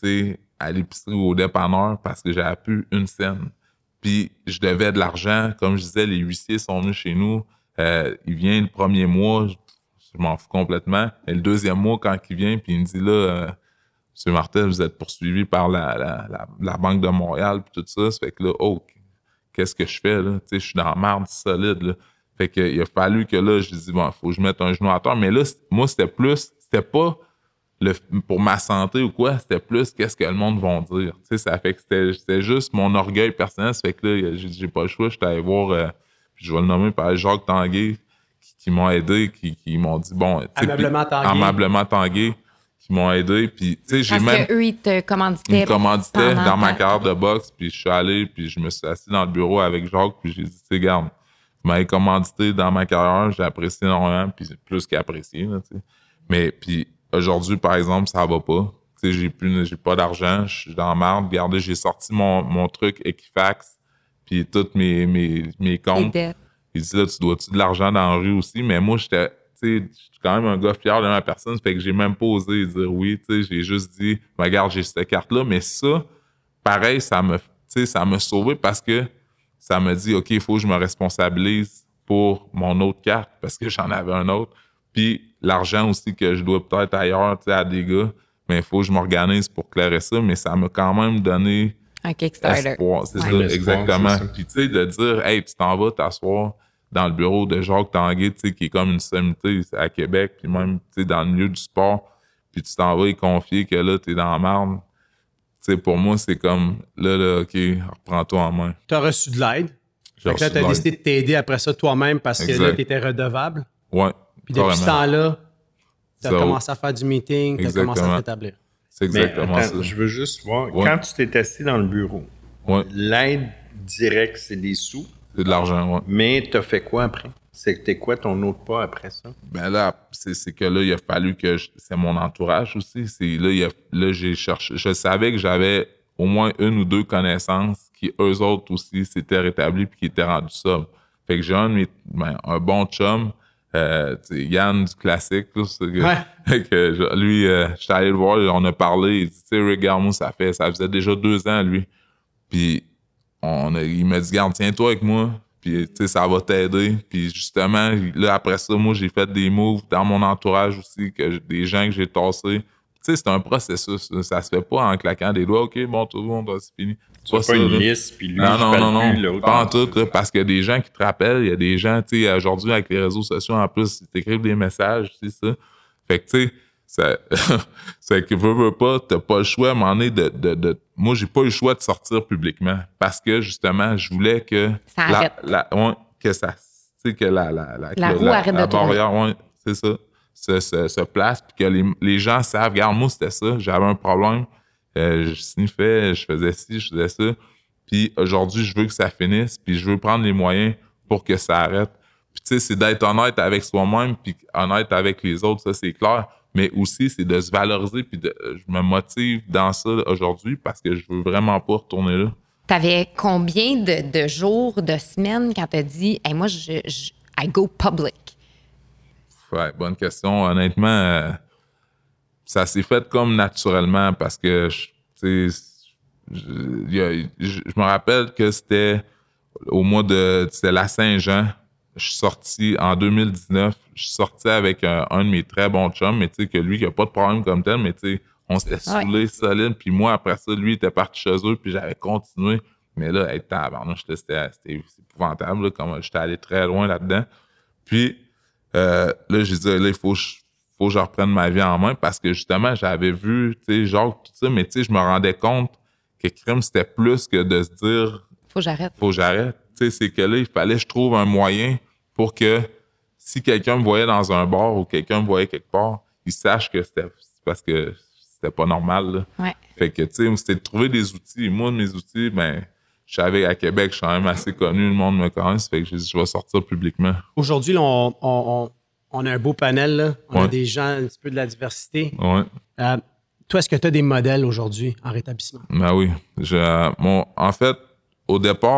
[SPEAKER 2] sais, à l'épicerie ou au dépanneur parce que j'avais plus une scène. Puis je devais de l'argent. Comme je disais, les huissiers sont venus chez nous. Euh, il vient le premier mois, je, je m'en fous complètement. Et le deuxième mois, quand il vient, puis il me dit là, euh, M. Martel, vous êtes poursuivi par la, la, la, la Banque de Montréal puis tout ça. Ça fait que là, oh, qu'est-ce que je fais là? Tu sais, je suis dans la merde solide là. Fait que il a fallu que là, je dis bon, il faut que je mette un genou à terre. Mais là, moi, c'était plus, c'était pas le, pour ma santé ou quoi, c'était plus qu'est-ce que le monde va dire. Tu sais, ça fait que c'était, c'était juste mon orgueil personnel. Ça fait que là, j'ai, j'ai pas le choix. J'étais allé voir. Euh, je vais le nommer par Jacques Tanguay, qui, qui m'ont aidé, qui, qui m'ont dit, bon...
[SPEAKER 3] Amablement Tanguay.
[SPEAKER 2] Amablement Tanguay, qui m'ont aidé, puis tu sais, j'ai
[SPEAKER 4] Parce
[SPEAKER 2] même...
[SPEAKER 4] Parce qu'eux, ils te commanditaient.
[SPEAKER 2] Ils me commanditaient dans ma carrière de boxe, puis je suis allé, puis je me suis assis dans le bureau avec Jacques, puis j'ai dit, tu sais, regarde, vous m'avez commandité dans ma carrière, j'ai apprécié énormément, puis plus qu'apprécié, là, tu sais. Mais, puis aujourd'hui, par exemple, ça va pas. Tu sais, j'ai plus, j'ai pas d'argent, je suis dans la merde. Regardez, j'ai sorti mon, mon truc Equifax, puis tous mes, mes, mes comptes. Il dit là, tu dois-tu de l'argent dans la rue aussi? Mais moi, j'étais, tu sais, je suis quand même un gars fier de ma personne, ça fait que j'ai même pas osé dire oui, tu sais, j'ai juste dit, regarde, j'ai cette carte-là, mais ça, pareil, ça me, tu sais, ça m'a sauvé parce que ça me dit, OK, il faut que je me responsabilise pour mon autre carte parce que j'en avais un autre. Puis l'argent aussi que je dois peut-être ailleurs, tu sais, à des gars, mais il faut que je m'organise pour clairer ça, mais ça m'a quand même donné
[SPEAKER 4] un Kickstarter.
[SPEAKER 2] Espoir, c'est
[SPEAKER 5] ouais.
[SPEAKER 2] ça,
[SPEAKER 5] L'espoir,
[SPEAKER 2] exactement.
[SPEAKER 5] c'est ça.
[SPEAKER 2] Puis tu sais, de dire, hey, tu t'en vas t'asseoir dans le bureau de Jacques Tanguay, tu sais, qui est comme une sommité à Québec, puis même, tu sais, dans le milieu du sport, puis tu t'en vas y confier que là, t'es dans la merde. Tu sais, pour moi, c'est comme, là, là, OK, reprends-toi en main.
[SPEAKER 3] Tu as reçu de l'aide.
[SPEAKER 2] J'ai
[SPEAKER 3] Fait que là,
[SPEAKER 2] reçu
[SPEAKER 3] tu as
[SPEAKER 2] de
[SPEAKER 3] décidé de t'aider après ça toi-même parce que
[SPEAKER 2] Exact.
[SPEAKER 3] là, tu étais redevable.
[SPEAKER 2] Ouais.
[SPEAKER 3] Puis depuis ce
[SPEAKER 2] carrément.
[SPEAKER 3] temps-là, tu as
[SPEAKER 2] Ça,
[SPEAKER 3] commencé à faire du meeting, tu as commencé à
[SPEAKER 2] Exactement.
[SPEAKER 3] te rétablir.
[SPEAKER 2] C'est
[SPEAKER 5] Mais
[SPEAKER 2] exactement
[SPEAKER 5] attends,
[SPEAKER 2] ça.
[SPEAKER 5] je veux juste voir,
[SPEAKER 2] Ouais.
[SPEAKER 5] quand tu t'es assis dans le bureau,
[SPEAKER 2] Ouais,
[SPEAKER 5] l'aide directe, c'est des sous,
[SPEAKER 2] c'est de l'argent, ouais.
[SPEAKER 5] mais t'as fait quoi après? C'était quoi ton autre pas après ça?
[SPEAKER 2] Ben là, c'est, c'est que là, il a fallu que je- c'est mon entourage aussi. C'est là, il a, là, j'ai cherché. Je savais que j'avais au moins une ou deux connaissances qui, eux autres aussi, s'étaient rétablis puis qui étaient rendus sobres. Fait que j'ai un, de mes- ben, un bon chum, euh, tu sais, Yann du classique, là, c'est que,
[SPEAKER 3] Ouais.
[SPEAKER 2] que je- lui, euh, j'étais allé le voir, on a parlé, il dit, tu sais, regarde, moi, ça fait, ça faisait déjà deux ans, lui. Puis on a, il m'a dit, garde, tiens-toi avec moi. Puis, tu sais, ça va t'aider. Puis, justement, là, après ça, moi, j'ai fait des moves dans mon entourage aussi, que des gens que j'ai tassés. Tu sais, c'est un processus. Là. Ça se fait pas en claquant des doigts. OK, bon, tout le monde, c'est fini.
[SPEAKER 5] Tu fais
[SPEAKER 2] ça,
[SPEAKER 5] pas une
[SPEAKER 2] là.
[SPEAKER 5] liste, puis lui,
[SPEAKER 2] Non,
[SPEAKER 5] je
[SPEAKER 2] non,
[SPEAKER 5] parle
[SPEAKER 2] non, non.
[SPEAKER 5] plus, l'autre.
[SPEAKER 2] Pas en tout, là, parce qu'il y a des gens qui te rappellent. Il y a des gens, tu sais, aujourd'hui, avec les réseaux sociaux, en plus, ils t'écrivent des messages, tu sais, ça. Fait que, tu sais, ça, c'est que veux, veux pas, t'as pas le choix à un moment donné de, de, de, moi, j'ai pas eu le choix de sortir publiquement parce que, justement, je voulais que
[SPEAKER 4] Ça
[SPEAKER 2] la,
[SPEAKER 4] arrête.
[SPEAKER 2] la, ouais, que ça, tu sais, que la, la, la,
[SPEAKER 4] La
[SPEAKER 2] que
[SPEAKER 4] roue arrête
[SPEAKER 2] la
[SPEAKER 4] de tourner.
[SPEAKER 2] barrière, ouais, c'est ça, se, se, se place, puis que les, les gens savent, regarde, moi, c'était ça, j'avais un problème, euh, je sniffais, je faisais ci, je faisais ça, puis aujourd'hui, je veux que ça finisse, puis je veux prendre les moyens pour que ça arrête. Puis, tu sais, c'est d'être honnête avec soi-même, puis honnête avec les autres, ça, c'est clair. Mais aussi, c'est de se valoriser, puis de, je me motive dans ça aujourd'hui parce que je veux vraiment pas retourner là.
[SPEAKER 4] T'avais combien de, de jours, de semaines quand t'as dit hey, moi, je, je I go public?
[SPEAKER 2] Ouais, bonne question. Honnêtement, euh, ça s'est fait comme naturellement parce que, je- tu sais, je, il y a- je- je me rappelle que c'était au mois de, c'était la Saint-Jean. Je suis sorti en deux mille dix-neuf. Je suis sorti avec un, un de mes très bons chums, mais tu sais, que lui, qui a pas de problème comme tel, mais tu sais, on s'était
[SPEAKER 4] Ouais.
[SPEAKER 2] saoulés solide. Puis moi, après ça, lui, il était parti chez eux, puis j'avais continué. Mais là, hey, tabarnouche, là, c'était, c'était c'est épouvantable, là, comme j'étais allé très loin là-dedans. Puis euh, là, j'ai dit, là, il faut, que je- faut que je reprenne ma vie en main parce que justement, j'avais vu, tu sais, Jacques, tout ça, mais tu sais, je me rendais compte que crime, c'était plus que de se dire,
[SPEAKER 4] Faut que j'arrête.
[SPEAKER 2] faut que j'arrête. Tu sais, c'est que là, il fallait que je trouve un moyen pour que si quelqu'un me voyait dans un bar ou quelqu'un me voyait quelque part, il sache que c'était c'est parce que c'était pas normal, là.
[SPEAKER 4] Ouais.
[SPEAKER 2] Fait que, tu sais, c'était de trouver des outils. Moi, mes outils, ben, je savais à Québec, je suis quand même assez connu, le monde me connaît, ça fait que j'ai dit, je vais sortir publiquement.
[SPEAKER 3] Aujourd'hui, là, on, on- on- on a un beau panel. Là. On a
[SPEAKER 2] Ouais.
[SPEAKER 3] des gens, un petit peu de la diversité.
[SPEAKER 2] Ouais.
[SPEAKER 3] Euh, toi, est-ce que tu as des modèles aujourd'hui en rétablissement?
[SPEAKER 2] Ben oui. Je, mon, en fait, au départ,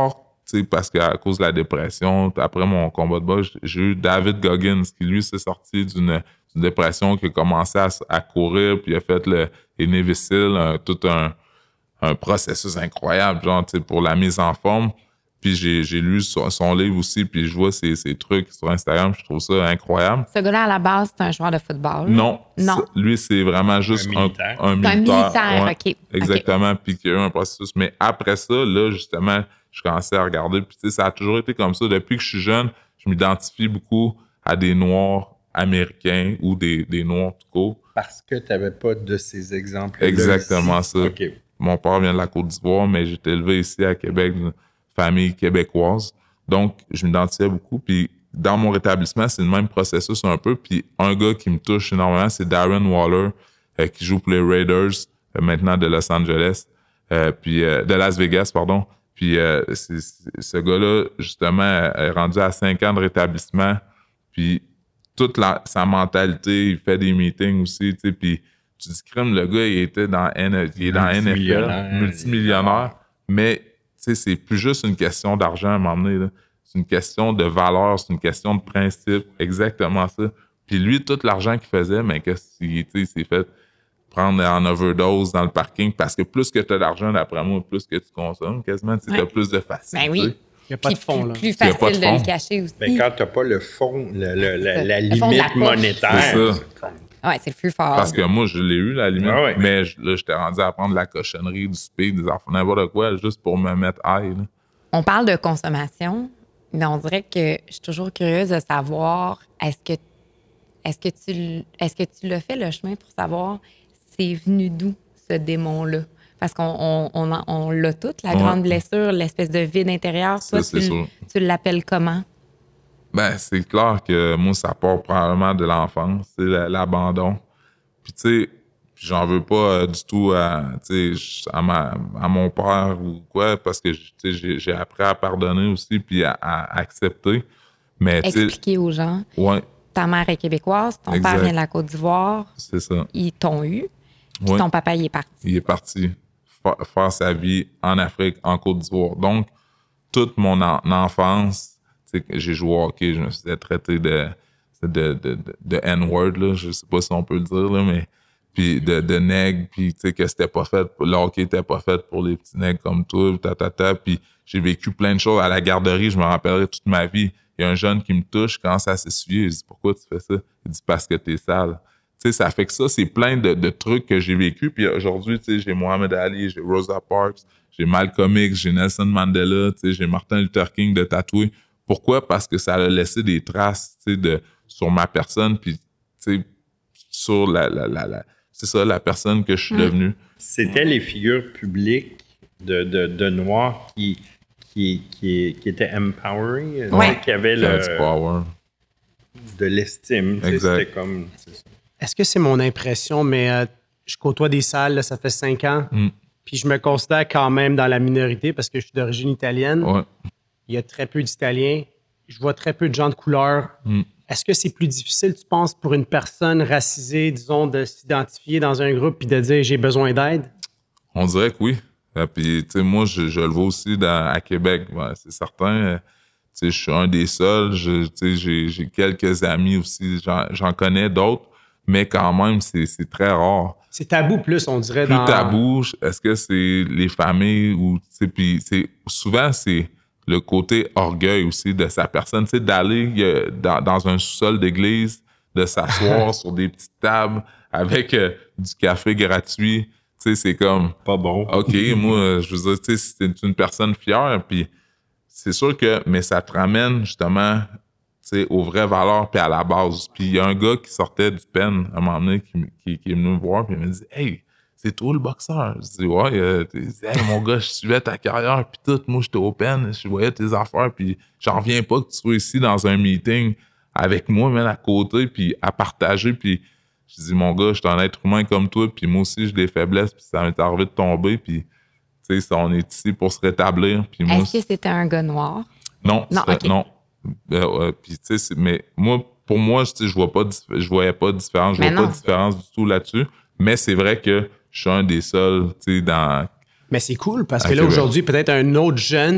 [SPEAKER 2] tu sais, parce qu'à cause de la dépression, après mon combat de boxe, j'ai eu David Goggins, qui lui s'est sorti d'une, d'une dépression, qui a commencé à, à courir, puis il a fait le les Navy Seals, un, tout un, un processus incroyable, genre, tu sais, pour la mise en forme. Puis j'ai, j'ai lu son, son livre aussi, puis je vois ses, ses trucs sur Instagram, je trouve ça incroyable.
[SPEAKER 4] Ce gars-là, à la base, c'est un joueur de football.
[SPEAKER 2] Non.
[SPEAKER 4] Non.
[SPEAKER 2] Ça, lui, c'est vraiment juste
[SPEAKER 5] Un
[SPEAKER 2] un,
[SPEAKER 5] militaire.
[SPEAKER 2] un, un
[SPEAKER 4] C'est un
[SPEAKER 2] militaire.
[SPEAKER 4] militaire,
[SPEAKER 2] ouais,
[SPEAKER 4] OK.
[SPEAKER 2] Exactement,
[SPEAKER 4] OK.
[SPEAKER 2] puis qu'il y a eu un processus. Mais après ça, là, justement, je commençais à regarder, puis tu sais, ça a toujours été comme ça. Depuis que je suis jeune, je m'identifie beaucoup à des Noirs américains ou des, des Noirs tout court.
[SPEAKER 5] Parce que tu n'avais pas de ces exemples.
[SPEAKER 2] Exactement ça.
[SPEAKER 5] OK.
[SPEAKER 2] Mon père vient de la Côte d'Ivoire, mais j'ai été élevé ici à Québec, d'une famille québécoise. Donc, je m'identifiais beaucoup. Puis, dans mon rétablissement, c'est le même processus un peu. Puis, un gars qui me touche énormément, c'est Darren Waller, euh, qui joue pour les Raiders, euh, maintenant de Los Angeles, euh, puis euh, de Las Vegas, pardon. Puis, euh, c'est, c'est, ce gars-là, justement, est rendu à cinq ans de rétablissement. Puis, toute la, sa mentalité, il fait des meetings aussi, tu sais. Puis, tu dis, crème, le gars, il était dans, N, il est dans N F L, multimillionnaire, mais tu sais, c'est plus juste une question d'argent à un moment donné, là. C'est une question de valeur, c'est une question de principe, exactement ça. Puis lui, tout l'argent qu'il faisait, mais qu'est-ce qu'il, tu sais, il s'est fait prendre en overdose dans le parking, parce que plus que tu as d'argent, d'après moi, plus que tu consommes, quasiment, tu sais,
[SPEAKER 4] Ouais.
[SPEAKER 2] t'as plus de facilité.
[SPEAKER 4] Ben oui.
[SPEAKER 3] Il n'y a pas
[SPEAKER 4] Puis
[SPEAKER 3] de fond,
[SPEAKER 4] plus,
[SPEAKER 3] là.
[SPEAKER 4] plus
[SPEAKER 2] Il y a pas
[SPEAKER 4] facile
[SPEAKER 2] de
[SPEAKER 4] de,
[SPEAKER 2] fond.
[SPEAKER 4] le cacher aussi.
[SPEAKER 5] Mais quand tu n'as pas le fond, le, le, la, la
[SPEAKER 4] Le fond de la
[SPEAKER 5] limite
[SPEAKER 4] poche.
[SPEAKER 5] monétaire,
[SPEAKER 2] C'est ça.
[SPEAKER 5] c'est comme-
[SPEAKER 4] Ouais, c'est le plus fort.
[SPEAKER 2] Parce que moi, je l'ai eu, la limite.
[SPEAKER 5] Ah ouais.
[SPEAKER 2] Mais je- là, j'étais rendu à prendre de la cochonnerie, du speed, des enfants, n'importe quoi, juste pour me mettre high, là.
[SPEAKER 4] On parle de consommation, mais on dirait que je suis toujours curieuse de savoir est-ce que est-ce que tu est-ce que tu l'as fait le chemin pour savoir c'est venu d'où ce démon-là? Parce qu'on on, on, en- on l'a toute, la
[SPEAKER 2] Ouais.
[SPEAKER 4] grande blessure, l'espèce de vide intérieur.
[SPEAKER 2] Ça,
[SPEAKER 4] Toi,
[SPEAKER 2] c'est
[SPEAKER 4] tu,
[SPEAKER 2] sûr.
[SPEAKER 4] tu l'appelles comment?
[SPEAKER 2] Ben, c'est clair que moi, ça part probablement de l'enfance, c'est la- l'abandon. Puis, tu sais, j'en veux pas euh, du tout à, tu sais, à, ma, à mon père ou quoi, parce que, tu sais, j'ai, j'ai appris à pardonner aussi, puis à, à accepter. Mais, tu sais,
[SPEAKER 4] Expliquer aux gens.
[SPEAKER 2] ouais,
[SPEAKER 4] Ta mère est québécoise, ton
[SPEAKER 2] Exact.
[SPEAKER 4] père vient de la Côte d'Ivoire,
[SPEAKER 2] c'est ça.
[SPEAKER 4] ils t'ont eu, puis
[SPEAKER 2] Ouais.
[SPEAKER 4] ton papa, il est parti.
[SPEAKER 2] Il est parti fa- faire sa vie en Afrique, en Côte d'Ivoire. Donc, toute mon en- enfance, tu sais, que j'ai joué au hockey, je me suis fait traiter de, de, de, de, de N-word, là, je sais pas si on peut le dire, là, mais puis de, de nègre, puis tu sais, que c'était pas fait, pour, le hockey était pas fait pour les petits nègres comme toi, ta, ta, ta, puis j'ai vécu plein de choses à la garderie, je me rappellerai toute ma vie. Il y a un jeune qui me touche, quand ça s'essuie, je dis, pourquoi tu fais ça? Il dit, parce que t'es sale. Tu sais, ça fait que ça, c'est plein de, de trucs que j'ai vécu. Puis aujourd'hui, tu sais, j'ai Muhammad Ali, j'ai Rosa Parks, j'ai Malcolm X, j'ai Nelson Mandela, tu sais, j'ai Martin Luther King de tatouer. Pourquoi? Parce que ça a laissé des traces, tu sais, de, sur ma personne, puis, tu sais, sur la, la, la, la c'est ça, la personne que je suis
[SPEAKER 4] Mm.
[SPEAKER 2] devenu.
[SPEAKER 5] C'était les figures publiques de, de, de Noirs qui, qui, qui, qui étaient empowering, tu sais,
[SPEAKER 4] Ouais.
[SPEAKER 5] qui avaient
[SPEAKER 2] Qui a
[SPEAKER 5] le,
[SPEAKER 2] du power.
[SPEAKER 5] de l'estime. tu sais,
[SPEAKER 2] Exact.
[SPEAKER 5] C'était comme... c'est ça.
[SPEAKER 3] Est-ce que c'est mon impression, mais euh, je côtoie des salles, là, ça fait cinq ans,
[SPEAKER 2] Mm.
[SPEAKER 3] puis je me considère quand même dans la minorité parce que je suis d'origine italienne.
[SPEAKER 2] Ouais.
[SPEAKER 3] Il y a très peu d'Italiens. Je vois très peu de gens de couleur.
[SPEAKER 2] Mm.
[SPEAKER 3] Est-ce que c'est plus difficile, tu penses, pour une personne racisée, disons, de s'identifier dans un groupe puis de dire j'ai besoin d'aide?
[SPEAKER 2] On dirait que oui. Euh, Puis, tu sais, moi, je, je le vois aussi dans, à Québec. Ouais, c'est certain. euh, Tu sais, je suis un des seuls. Je, tu sais, j'ai, j'ai quelques amis aussi. J'en, j'en connais d'autres. Mais quand même, c'est, c'est très rare.
[SPEAKER 3] C'est tabou plus, on dirait.
[SPEAKER 2] Plus
[SPEAKER 3] dans...
[SPEAKER 2] tabou, est-ce que c'est les familles ou, tu sais, puis c'est, souvent, c'est le côté orgueil aussi de sa personne. Tu sais, d'aller euh, dans, dans un sous-sol d'église, de s'asseoir sur des petites tables avec euh, du café gratuit. Tu sais, c'est comme...
[SPEAKER 5] Pas bon.
[SPEAKER 2] OK, moi, je veux dire, tu sais, c'est une personne fière, puis c'est sûr que, mais ça te ramène justement, tu sais, aux vraies valeurs, puis à la base. Puis il y a un gars qui sortait du pen à un moment donné, qui, qui, qui est venu me voir, puis il m'a dit « Hey, c'est toi le boxeur? » Je dis « Ouais, euh, t'es- hey, mon gars, je suivais ta carrière, puis tout, moi, j'étais au pen, je voyais tes affaires, puis j'en reviens pas que tu sois ici dans un meeting avec moi, même à côté, puis à partager, puis... » Je dis, mon gars, je suis un être humain comme toi, puis moi aussi, j'ai des faiblesses, puis ça m'est arrivé de tomber, puis, tu sais, on est ici pour se rétablir. Puis moi,
[SPEAKER 4] Est-ce que c'était un gars noir?
[SPEAKER 2] non,
[SPEAKER 4] Non,
[SPEAKER 2] c'est-
[SPEAKER 4] ok.
[SPEAKER 2] non. Euh, euh, puis, tu sais, c'est- mais moi, pour moi, je je vois pas, dif- je voyais pas de différence, je
[SPEAKER 4] Mais
[SPEAKER 2] vois pas
[SPEAKER 4] non.
[SPEAKER 2] de différence du tout là-dessus, mais c'est vrai que je suis un des seuls, tu sais, dans...
[SPEAKER 3] Mais c'est cool parce
[SPEAKER 2] À
[SPEAKER 3] que là,
[SPEAKER 2] Québec.
[SPEAKER 3] aujourd'hui, peut-être un autre jeune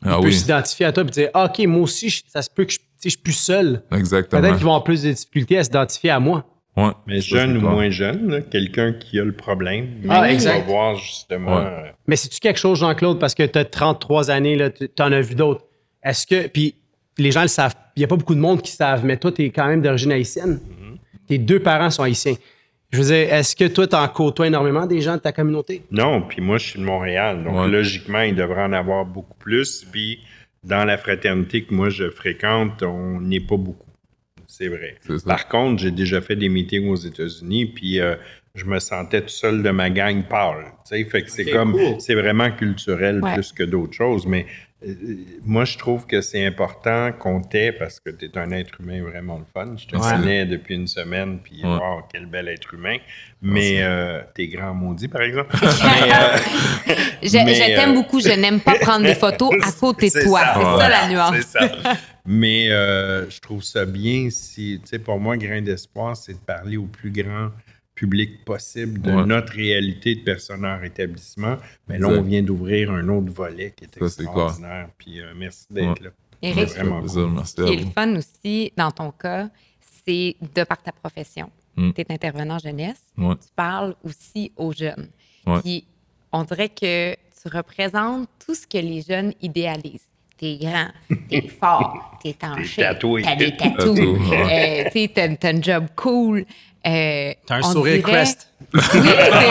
[SPEAKER 3] il
[SPEAKER 2] Ah
[SPEAKER 3] peut
[SPEAKER 2] oui.
[SPEAKER 3] s'identifier à toi et dire ah, OK, moi aussi, je- ça se peut que je, tu sais, je suis plus seul.
[SPEAKER 2] Exactement.
[SPEAKER 3] Peut-être qu'ils vont avoir plus de difficultés à s'identifier à moi.
[SPEAKER 2] Ouais.
[SPEAKER 5] Mais
[SPEAKER 2] Ça,
[SPEAKER 5] jeune
[SPEAKER 2] c'est
[SPEAKER 5] ou
[SPEAKER 2] clair.
[SPEAKER 5] moins jeune, là, quelqu'un qui a le problème,
[SPEAKER 3] Ah,
[SPEAKER 5] il
[SPEAKER 3] exact.
[SPEAKER 5] va voir justement.
[SPEAKER 2] Ouais.
[SPEAKER 5] euh,
[SPEAKER 3] Mais c'est-tu quelque chose, Jean-Claude, parce que tu as trente-trois années, tu en as vu d'autres. Est-ce que. Puis les gens le savent. Il n'y a pas beaucoup de monde qui savent, mais toi, tu es quand même d'origine haïtienne. Tes deux parents sont haïtiens. Je veux dire, est-ce que toi, tu en côtoies énormément des gens de ta communauté?
[SPEAKER 5] Non, puis moi, je suis de Montréal. Donc,
[SPEAKER 2] Ouais.
[SPEAKER 5] logiquement, il devrait en avoir beaucoup plus. Puis, dans la fraternité que moi, je fréquente, on n'est pas beaucoup. C'est vrai.
[SPEAKER 2] C'est ça.
[SPEAKER 5] Par contre, j'ai déjà fait des meetings aux États-Unis, puis euh, je me sentais tout seul de ma gang pâle. Tu sais, fait que c'est
[SPEAKER 3] Ok,
[SPEAKER 5] comme,
[SPEAKER 3] cool.
[SPEAKER 5] c'est vraiment culturel
[SPEAKER 4] Ouais.
[SPEAKER 5] plus que d'autres choses. Mais euh, moi, je trouve que c'est important qu'on t'ait parce que tu es un être humain vraiment le fun. Je te
[SPEAKER 3] Ouais.
[SPEAKER 5] connais depuis une semaine, puis
[SPEAKER 2] Ouais.
[SPEAKER 5] wow, quel bel être humain. Mais euh, t'es grand maudit, par exemple. mais, euh,
[SPEAKER 4] Je,
[SPEAKER 5] mais,
[SPEAKER 4] je t'aime
[SPEAKER 5] euh,
[SPEAKER 4] beaucoup. Je n'aime pas prendre des photos à côté de
[SPEAKER 5] c'est
[SPEAKER 4] toi.
[SPEAKER 5] ça,
[SPEAKER 4] C'est ça,
[SPEAKER 5] voilà,
[SPEAKER 4] la nuance.
[SPEAKER 5] c'est ça. Mais euh, je trouve ça bien si, tu sais, pour moi, Grain d'espoir, c'est de parler au plus grand public possible de
[SPEAKER 2] Ouais.
[SPEAKER 5] notre réalité de personnes en rétablissement. Mais là,
[SPEAKER 2] Exact.
[SPEAKER 5] on vient d'ouvrir un autre volet qui est
[SPEAKER 2] Ça, c'est
[SPEAKER 5] extraordinaire. Puis euh, merci d'être
[SPEAKER 2] Ouais.
[SPEAKER 5] là.
[SPEAKER 4] Éric,
[SPEAKER 5] C'est vraiment
[SPEAKER 2] Ça,
[SPEAKER 5] cool.
[SPEAKER 2] merci
[SPEAKER 4] Ce
[SPEAKER 2] à
[SPEAKER 4] qui est le
[SPEAKER 2] vous.
[SPEAKER 4] fun aussi, dans ton cas, c'est de par ta profession.
[SPEAKER 2] Mm.
[SPEAKER 4] Tu es intervenant jeunesse.
[SPEAKER 2] Ouais.
[SPEAKER 4] Tu parles aussi aux jeunes.
[SPEAKER 2] Ouais.
[SPEAKER 4] Puis, on dirait que tu représentes tout ce que les jeunes idéalisent. T'es grand, t'es fort, t'es tanché,
[SPEAKER 5] tatoué.
[SPEAKER 4] t'as des tatous,
[SPEAKER 2] Tatou,
[SPEAKER 4] euh, tu sais, t'as, t'as un job cool. Euh,
[SPEAKER 3] T'as un
[SPEAKER 4] on
[SPEAKER 3] sourire
[SPEAKER 4] dirait-
[SPEAKER 3] Crest.
[SPEAKER 4] Oui, c'est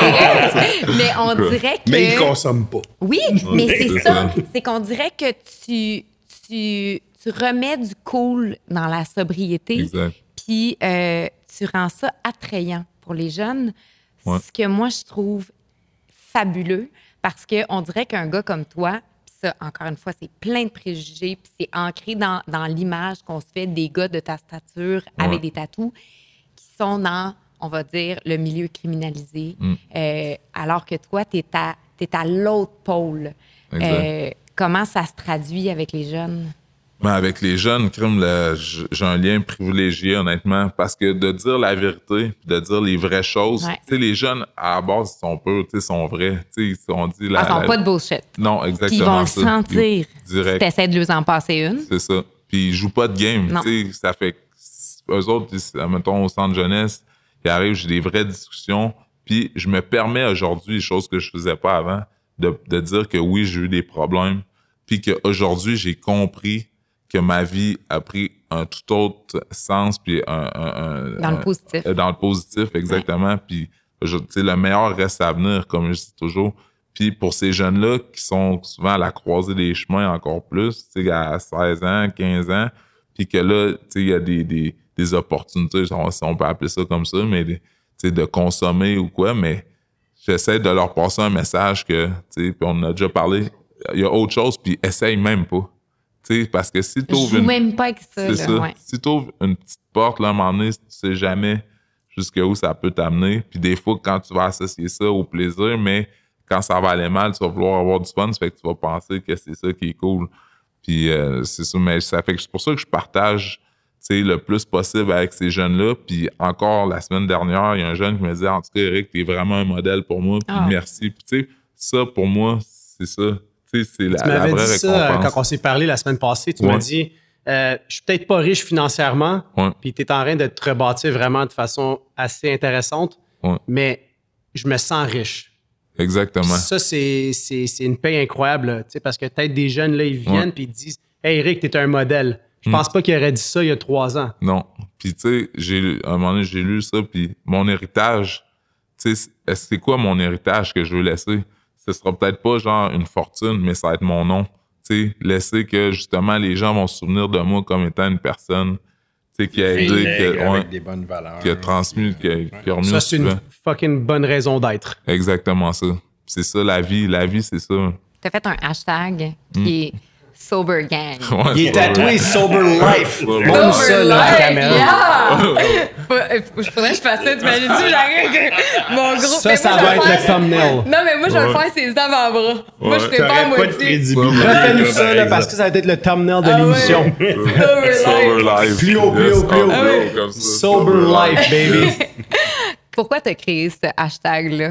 [SPEAKER 4] vrai. Mais on dirait que...
[SPEAKER 5] Mais ils ne consomment pas.
[SPEAKER 4] Oui, mais c'est
[SPEAKER 2] c'est
[SPEAKER 4] ça.
[SPEAKER 2] ça.
[SPEAKER 4] C'est qu'on dirait que tu, tu, tu remets du cool dans la sobriété,
[SPEAKER 2] Exact.
[SPEAKER 4] puis euh, tu rends ça attrayant pour les jeunes.
[SPEAKER 2] Ouais.
[SPEAKER 4] Ce que moi, je trouve fabuleux, parce qu'on dirait qu'un gars comme toi, puis ça, encore une fois, c'est plein de préjugés, puis c'est ancré dans, dans l'image qu'on se fait des gars de ta stature avec
[SPEAKER 2] Ouais.
[SPEAKER 4] des tatous qui sont dans, on va dire, le milieu criminalisé,
[SPEAKER 2] Mm.
[SPEAKER 4] euh, alors que toi, tu es à, t'es à l'autre pôle.
[SPEAKER 2] Exact.
[SPEAKER 4] Euh, comment ça se traduit avec les jeunes?
[SPEAKER 2] Mais avec les jeunes, crime, là, j- j'ai un lien privilégié, honnêtement, parce que de dire la vérité, de dire les vraies choses,
[SPEAKER 4] Ouais.
[SPEAKER 2] tu sais, les jeunes, à la base, ils sont purs, tu sais, sont vrais. Tu sais, on dit la.
[SPEAKER 4] Ah, ils sont
[SPEAKER 2] la-
[SPEAKER 4] pas de bullshit.
[SPEAKER 2] Non,
[SPEAKER 4] Puis
[SPEAKER 2] exactement.
[SPEAKER 4] ils vont le
[SPEAKER 2] ça.
[SPEAKER 4] sentir
[SPEAKER 2] Ils- Direct.
[SPEAKER 4] si tu essaies de leur en passer une.
[SPEAKER 2] C'est ça. Puis ils jouent pas de game.
[SPEAKER 4] Non.
[SPEAKER 2] Tu sais, ça fait que eux autres, ils- mettons, au centre jeunesse, ils arrivent, j'ai des vraies discussions. Puis je me permets aujourd'hui, chose que je faisais pas avant, de, de dire que oui, j'ai eu des problèmes. Puis qu'aujourd'hui, j'ai compris que ma vie a pris un tout autre sens. Puis un, un- un-
[SPEAKER 4] Dans le
[SPEAKER 2] un-
[SPEAKER 4] positif.
[SPEAKER 2] euh, Dans le positif, exactement. Puis je- tu sais, le meilleur reste à venir, comme je dis toujours. Puis pour ces jeunes-là qui sont souvent à la croisée des chemins encore plus, tu sais, à seize ans, quinze ans, puis que là, tu sais, il y a des, des, des opportunités, si on, si on peut appeler ça comme ça, mais des- tu sais, de consommer ou quoi, mais j'essaie de leur passer un message que, tu sais, puis on en a déjà parlé, il y a autre chose, puis essaye même pas. Tu sais, parce que si tu
[SPEAKER 4] Je
[SPEAKER 2] ouvres
[SPEAKER 4] joue
[SPEAKER 2] une...
[SPEAKER 4] même pas avec ça.
[SPEAKER 2] C'est
[SPEAKER 4] Là,
[SPEAKER 2] ça.
[SPEAKER 4] ouais.
[SPEAKER 2] Si tu ouvres une petite porte, là, à un moment donné, tu sais jamais jusqu'où ça peut t'amener. Puis des fois, quand tu vas associer ça au plaisir, mais quand ça va aller mal, tu vas vouloir avoir du fun, ça fait que tu vas penser que c'est ça qui est cool. Puis euh, c'est ça, mais ça fait que c'est pour ça que je partage, tu sais, le plus possible avec ces jeunes-là. Puis encore, la semaine dernière, il y a un jeune qui me disait, en tout cas, Eric, t'es vraiment un modèle pour moi, puis
[SPEAKER 4] Ah.
[SPEAKER 2] merci. Puis tu sais, ça, pour moi, c'est ça. Tu sais, c'est la,
[SPEAKER 3] Tu
[SPEAKER 2] la
[SPEAKER 3] m'avais
[SPEAKER 2] vraie
[SPEAKER 3] dit ça euh,
[SPEAKER 2] récompense.
[SPEAKER 3] quand on s'est parlé la semaine passée. Tu
[SPEAKER 2] Ouais.
[SPEAKER 3] m'as dit, euh, je suis peut-être pas riche financièrement,
[SPEAKER 2] Ouais.
[SPEAKER 3] puis tu es en train de te rebâtir vraiment de façon assez intéressante,
[SPEAKER 2] Ouais.
[SPEAKER 3] mais je me sens riche.
[SPEAKER 2] Exactement.
[SPEAKER 3] Ça, c'est, c'est, c'est une paye incroyable, là, tu sais, parce que peut-être des jeunes, là, ils viennent
[SPEAKER 2] Ouais.
[SPEAKER 3] puis ils disent « Hey, Eric, t'es un modèle. » Je
[SPEAKER 2] Mm.
[SPEAKER 3] pense pas qu'il aurait dit ça il y a trois ans.
[SPEAKER 2] Non. Puis, tu sais, j'ai, à un moment donné, j'ai lu ça, puis mon héritage, tu sais, c'est- c'est quoi mon héritage que je veux laisser? Ce sera peut-être pas genre une fortune, mais ça va être mon nom. Tu sais, laisser que, justement, les gens vont se souvenir de moi comme étant une personne, tu sais, qui a aidé,
[SPEAKER 5] Intègre,
[SPEAKER 2] que,
[SPEAKER 5] avec
[SPEAKER 2] ouais,
[SPEAKER 5] des bonnes valeurs.
[SPEAKER 2] qui a transmis, qui a, qui a remis
[SPEAKER 3] Ça, c'est
[SPEAKER 2] souvent.
[SPEAKER 3] une fucking bonne raison d'être.
[SPEAKER 2] Exactement ça. C'est ça, la vie. La vie, c'est ça.
[SPEAKER 4] Tu as fait un hashtag qui est Sober Gang.
[SPEAKER 2] Ouais,
[SPEAKER 3] Il est
[SPEAKER 2] c'est
[SPEAKER 3] tatoué
[SPEAKER 2] vrai.
[SPEAKER 3] Sober Life.
[SPEAKER 2] Sober
[SPEAKER 3] Montre
[SPEAKER 2] Life.
[SPEAKER 3] ça, là, à la caméra.
[SPEAKER 4] Yeah! Je faudrait que je fasse ça, t'imagines-tu? J'arrive mon gros...
[SPEAKER 3] Ça,
[SPEAKER 4] Mais
[SPEAKER 3] ça
[SPEAKER 4] moi,
[SPEAKER 3] va
[SPEAKER 4] je
[SPEAKER 3] être
[SPEAKER 4] vais
[SPEAKER 3] le
[SPEAKER 4] faire-
[SPEAKER 3] thumbnail.
[SPEAKER 4] Non, mais moi, je vais le
[SPEAKER 2] Ouais.
[SPEAKER 4] faire ses avant-bras. Moi, je
[SPEAKER 2] Ouais.
[SPEAKER 4] ferai pas à
[SPEAKER 5] T'aurais pas de
[SPEAKER 4] moitié.
[SPEAKER 5] crédibilité.
[SPEAKER 3] Refais-nous
[SPEAKER 5] par
[SPEAKER 3] ça, là,
[SPEAKER 5] exemple.
[SPEAKER 3] parce que ça va être le thumbnail de
[SPEAKER 4] Ah ouais.
[SPEAKER 3] l'émission.
[SPEAKER 4] Sober
[SPEAKER 2] Sober
[SPEAKER 4] Life.
[SPEAKER 2] life.
[SPEAKER 3] Plus haut, plus
[SPEAKER 2] Yes,
[SPEAKER 3] haut, plus haut.
[SPEAKER 2] ah,
[SPEAKER 4] Ah ouais.
[SPEAKER 2] comme ça.
[SPEAKER 3] Sober Life, baby.
[SPEAKER 4] Pourquoi t'as créé ce hashtag-là?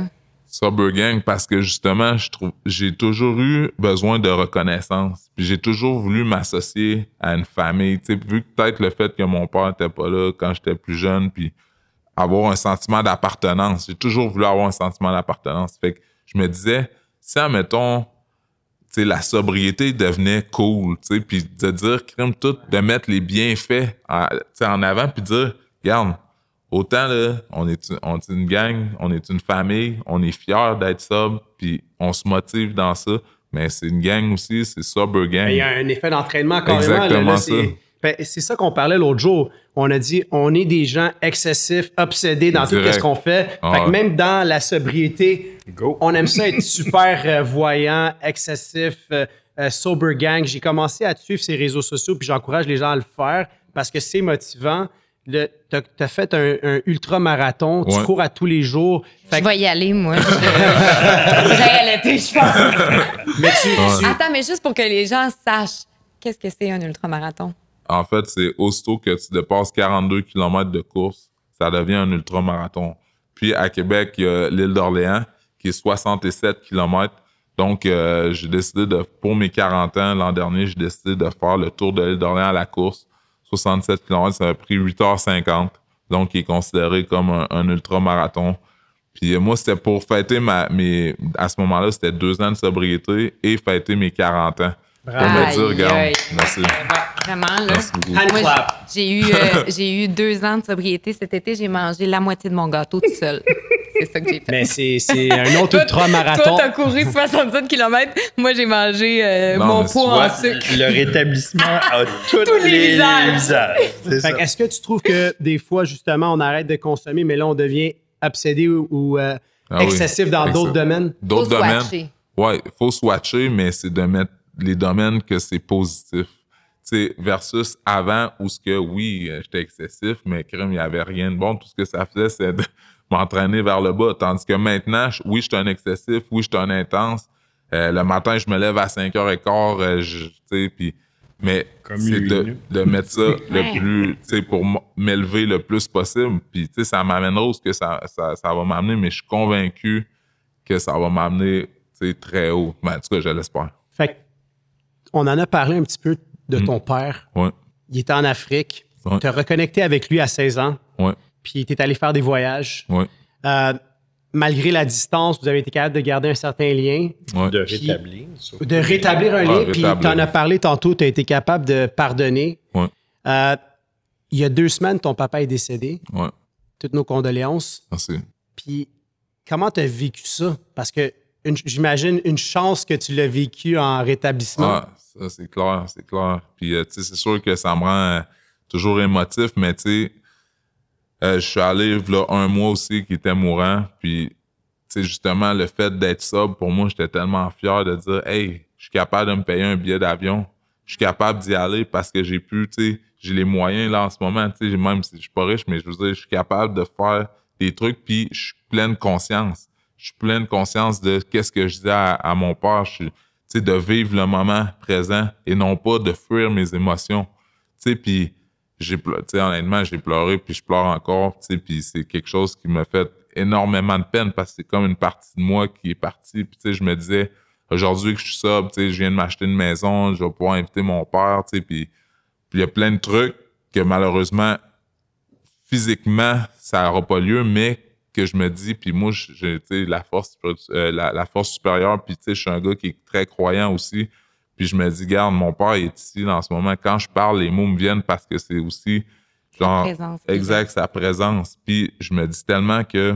[SPEAKER 2] Sober Gang, parce que justement, je trouve, j'ai toujours eu besoin de reconnaissance. Puis j'ai toujours voulu m'associer à une famille. Tu sais, vu que peut-être le fait que mon père était pas là quand j'étais plus jeune, puis avoir un sentiment d'appartenance. J'ai toujours voulu avoir un sentiment d'appartenance. Fait que je me disais, si, admettons, tu sais, la sobriété devenait cool, tu sais, puis de dire, crème tout, de mettre les bienfaits en, en avant, puis dire, regarde, autant, là, on est, on est une gang, on est une famille, on est fiers d'être sobre, puis on se motive dans ça, mais c'est une gang aussi, c'est Sober Gang.
[SPEAKER 3] Il y a un effet d'entraînement carrément.
[SPEAKER 2] Exactement
[SPEAKER 3] là, là,
[SPEAKER 2] ça.
[SPEAKER 3] C'est, ben, c'est ça qu'on parlait l'autre jour. On a dit, on est des gens excessifs, obsédés dans
[SPEAKER 2] Direct.
[SPEAKER 3] tout ce qu'on fait.
[SPEAKER 2] Ah,
[SPEAKER 3] fait que même dans la sobriété,
[SPEAKER 5] Go.
[SPEAKER 3] on aime ça être super euh, voyant, excessif, euh, euh, Sober Gang. J'ai commencé à te suivre ces réseaux sociaux, puis j'encourage les gens à le faire parce que c'est motivant. Tu as fait un, un ultra-marathon, tu
[SPEAKER 2] Ouais.
[SPEAKER 3] cours à tous les jours. Fait
[SPEAKER 4] Je
[SPEAKER 3] que-
[SPEAKER 4] vais y aller, moi. Je- J'ai allaité, je pense.
[SPEAKER 3] mais tu, tu-
[SPEAKER 4] Attends, mais juste pour que les gens sachent, qu'est-ce que c'est un ultramarathon?
[SPEAKER 2] En fait, c'est aussitôt que tu dépasses quarante-deux kilomètres de course, ça devient un ultramarathon. Puis à Québec, il y a l'île d'Orléans, qui est soixante-sept kilomètres. Donc, euh, j'ai décidé de, pour mes quarante ans, l'an dernier, j'ai décidé de faire le tour de l'île d'Orléans à la course. soixante-sept kilomètres, ça m'a pris huit heures cinquante. Donc, il est considéré comme un, un ultramarathon. Puis euh, moi, c'était pour fêter ma, mes... À ce moment-là, c'était deux ans de sobriété et fêter mes quarante ans. Pour me
[SPEAKER 4] Aïe,
[SPEAKER 2] dire, regarde,
[SPEAKER 4] aïe.
[SPEAKER 2] merci.
[SPEAKER 4] Vraiment, là.
[SPEAKER 2] Merci beaucoup.
[SPEAKER 3] Hand
[SPEAKER 4] Moi,
[SPEAKER 3] clap.
[SPEAKER 4] j'ai eu, euh, j'ai eu deux ans de sobriété. Cet été, j'ai mangé la moitié de mon gâteau tout seul. C'est ça que j'ai fait.
[SPEAKER 3] Mais c'est, c'est un autre
[SPEAKER 4] Toi,
[SPEAKER 3] ultra-marathon.
[SPEAKER 4] Toi, t'as couru soixante-sept kilomètres. Moi, j'ai mangé euh,
[SPEAKER 2] Non,
[SPEAKER 4] mon
[SPEAKER 2] mais
[SPEAKER 4] pot
[SPEAKER 2] tu
[SPEAKER 4] en
[SPEAKER 2] vois,
[SPEAKER 4] sucre.
[SPEAKER 5] Le rétablissement a tous,
[SPEAKER 4] Tous les
[SPEAKER 5] les,
[SPEAKER 4] visages.
[SPEAKER 5] les visages. C'est
[SPEAKER 3] Fait
[SPEAKER 5] ça.
[SPEAKER 3] que est-ce que tu trouves que des fois, justement, on arrête de consommer, mais là, on devient obsédé ou, ou, euh,
[SPEAKER 2] Ah oui,
[SPEAKER 3] excessif dans
[SPEAKER 2] c'est
[SPEAKER 3] d'autres
[SPEAKER 2] ça.
[SPEAKER 3] domaines?
[SPEAKER 2] D'autres
[SPEAKER 4] Faut
[SPEAKER 2] domaines.
[SPEAKER 4] swatcher.
[SPEAKER 2] Ouais, il faut swatcher, mais c'est de mettre les domaines que c'est positif. Tu sais, versus avant où ce que, oui, euh, j'étais excessif, mais crème, il n'y avait rien de bon. Tout ce que ça faisait, c'est de m'entraîner vers le bas. Tandis que maintenant, je- oui, je suis un excessif, oui, je suis un intense. Euh, le matin, je me lève à cinq heures quinze, euh, je- tu sais, puis... Mais
[SPEAKER 5] Comme
[SPEAKER 2] c'est
[SPEAKER 5] lui,
[SPEAKER 2] de,
[SPEAKER 5] là.
[SPEAKER 2] de mettre ça le plus, tu sais, pour m- m'élever le plus possible. Puis, tu sais, ça m'amènera où ce que ça, ça, ça va m'amener, mais je suis convaincu que ça va m'amener, tu sais, très haut. Ben, en tout cas, je l'espère.
[SPEAKER 3] Fait que, on en a parlé un petit peu de
[SPEAKER 2] Mm.
[SPEAKER 3] ton père.
[SPEAKER 2] Ouais,
[SPEAKER 3] Il était en Afrique.
[SPEAKER 2] Ouais.
[SPEAKER 3] Tu as reconnecté avec lui à seize ans,
[SPEAKER 2] ouais,
[SPEAKER 3] puis tu es allé faire des voyages.
[SPEAKER 2] ouais,
[SPEAKER 3] Euh, malgré la distance, vous avez été capable de garder un certain lien,
[SPEAKER 2] ouais.
[SPEAKER 5] De
[SPEAKER 3] Puis-
[SPEAKER 5] rétablir. surtout.
[SPEAKER 3] de rétablir un
[SPEAKER 2] Ouais,
[SPEAKER 3] lien, puis
[SPEAKER 2] rétablir.
[SPEAKER 3] tu en as parlé tantôt, tu as été capable de pardonner.
[SPEAKER 2] Ouais.
[SPEAKER 3] Euh, il y a deux semaines, ton papa est décédé.
[SPEAKER 2] Ouais,
[SPEAKER 3] Toutes nos condoléances.
[SPEAKER 2] merci.
[SPEAKER 3] Puis, comment tu as vécu ça? Parce que une- j'imagine une chance que tu l'as vécu en rétablissement.
[SPEAKER 2] Ah, ça, c'est clair, c'est clair. Puis, euh, tu sais, c'est sûr que ça me rend euh, toujours émotif, mais tu sais, euh, je suis allé, là, un mois aussi, qui était mourant, puis, tu sais, justement, le fait d'être sobre, pour moi, j'étais tellement fier de dire, hey, je suis capable de me payer un billet d'avion, je suis capable d'y aller parce que j'ai pu, tu sais, j'ai les moyens, là, en ce moment, tu sais, même si je suis pas riche, mais je veux dire, je suis capable de faire des trucs, puis je suis plein de conscience. Je suis plein de conscience de qu'est-ce que je disais à, à mon père, je suis, tu sais, de vivre le moment présent et non pas de fuir mes émotions. Tu sais, puis j'ai pleuré, tu sais, honnêtement, j'ai pleuré, puis je pleure encore, tu sais, puis c'est quelque chose qui me fait énormément de peine parce que c'est comme une partie de moi qui est partie, puis tu sais, je me disais, aujourd'hui que je suis sobre, tu sais, je viens de m'acheter une maison, je vais pouvoir inviter mon père, tu sais, puis puis il y a plein de trucs que malheureusement, physiquement, ça n'aura pas lieu, mais que je me dis, puis moi, j'ai, tu sais, la force, euh, la, la force supérieure, puis tu sais, je suis un gars qui est très croyant aussi, puis je me dis, garde, mon père est ici là, en ce moment. Quand je parle, les mots me viennent parce que c'est aussi, genre,
[SPEAKER 4] présence.
[SPEAKER 2] exact, sa présence. Puis je me dis tellement que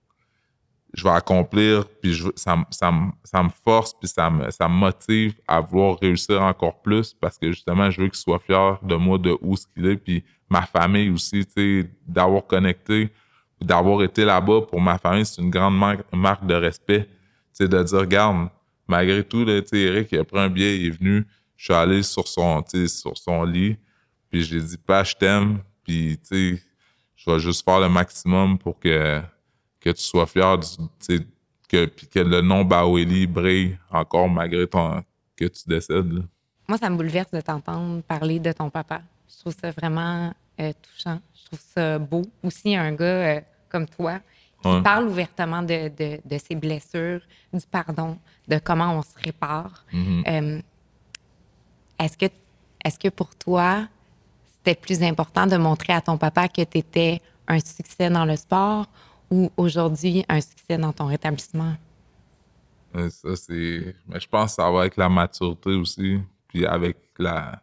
[SPEAKER 2] je vais accomplir, puis je, ça, me- ça, me- ça me force, puis ça me, ça me motive à vouloir réussir encore plus parce que justement, je veux qu'il soit fier de moi, de où ce qu'il est, puis ma famille aussi, tu sais, d'avoir connecté, d'avoir été là-bas pour ma famille, c'est une grande mar- marque de respect, tu sais, de dire, regarde, malgré tout, là, tu sais, Eric, il a pris un billet, il est venu, je suis allé sur son, tu sais, sur son lit, puis j'ai dit, pas, je t'aime, puis, tu sais, je vais juste faire le maximum pour que que tu sois fier, du, tu sais, que, puis que le nom Baweli brille encore malgré ton, que tu décèdes. Là.
[SPEAKER 4] Moi, ça me bouleverse de t'entendre parler de ton papa. Je trouve ça vraiment euh, touchant. Je trouve ça beau. Aussi, un gars euh, comme toi qui
[SPEAKER 2] Ouais.
[SPEAKER 4] parle ouvertement de, de, de ses blessures, du pardon, de comment on se répare.
[SPEAKER 2] Mm-hmm.
[SPEAKER 4] Euh, est-ce que, est-ce que pour toi, c'était plus important de montrer à ton papa que tu étais un succès dans le sport ou aujourd'hui un succès dans ton rétablissement?
[SPEAKER 2] Euh, Ça, c'est. Mais je pense que ça va avec la maturité aussi. Puis avec la.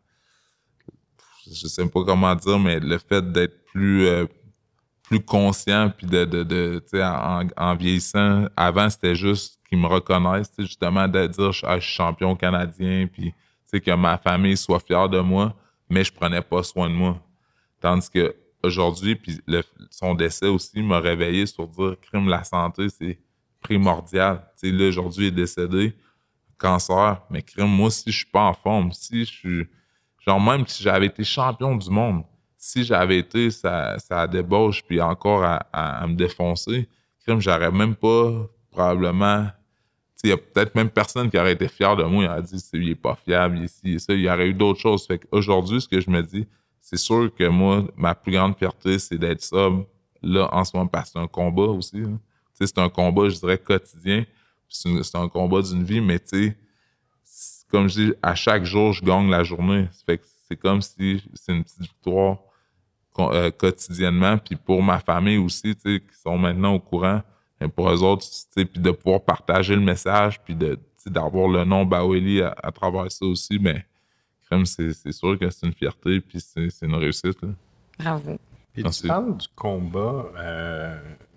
[SPEAKER 2] Je sais pas comment dire, mais le fait d'être plus. Euh, plus conscient, puis de, de, de tu sais, en, en vieillissant, avant, c'était juste qu'ils me reconnaissent, tu sais, justement, de dire ah, je suis champion canadien, puis tu sais, que ma famille soit fière de moi, mais je prenais pas soin de moi. Tandis que aujourd'hui, puis le, son décès aussi m'a réveillé sur dire crime, la santé, c'est primordial. Tu sais, là, aujourd'hui, il est décédé, cancer, mais crime, moi, si je suis pas en forme, si je suis. Genre, même si j'avais été champion du monde, si j'avais été ça, ça débauche puis encore à, à, à me défoncer, crime, j'aurais même pas probablement. Il y a peut-être même personne qui aurait été fier de moi. Il aurait dit il est pas fiable, il est ci et ça. Il y aurait eu d'autres choses. Fait qu'aujourd'hui, ce que je me dis, c'est sûr que moi, ma plus grande fierté, c'est d'être sobre là en ce moment, parce que c'est un combat aussi. Hein. C'est un combat, je dirais, quotidien. C'est, une, c'est un combat d'une vie, mais tu sais, comme je dis, à chaque jour, je gagne la journée. Fait que c'est comme si c'est une petite victoire euh, quotidiennement. Puis pour ma famille aussi, tu sais, qui sont maintenant au courant, et pour eux autres, tu sais, puis de pouvoir partager le message, puis de, tu sais, d'avoir le nom Baueli à, à travers ça aussi, mais comme c'est, c'est sûr que c'est une fierté, puis c'est, c'est une réussite. Là.
[SPEAKER 4] Bravo.
[SPEAKER 5] Puis
[SPEAKER 2] Merci.
[SPEAKER 5] tu parles du combat. Euh...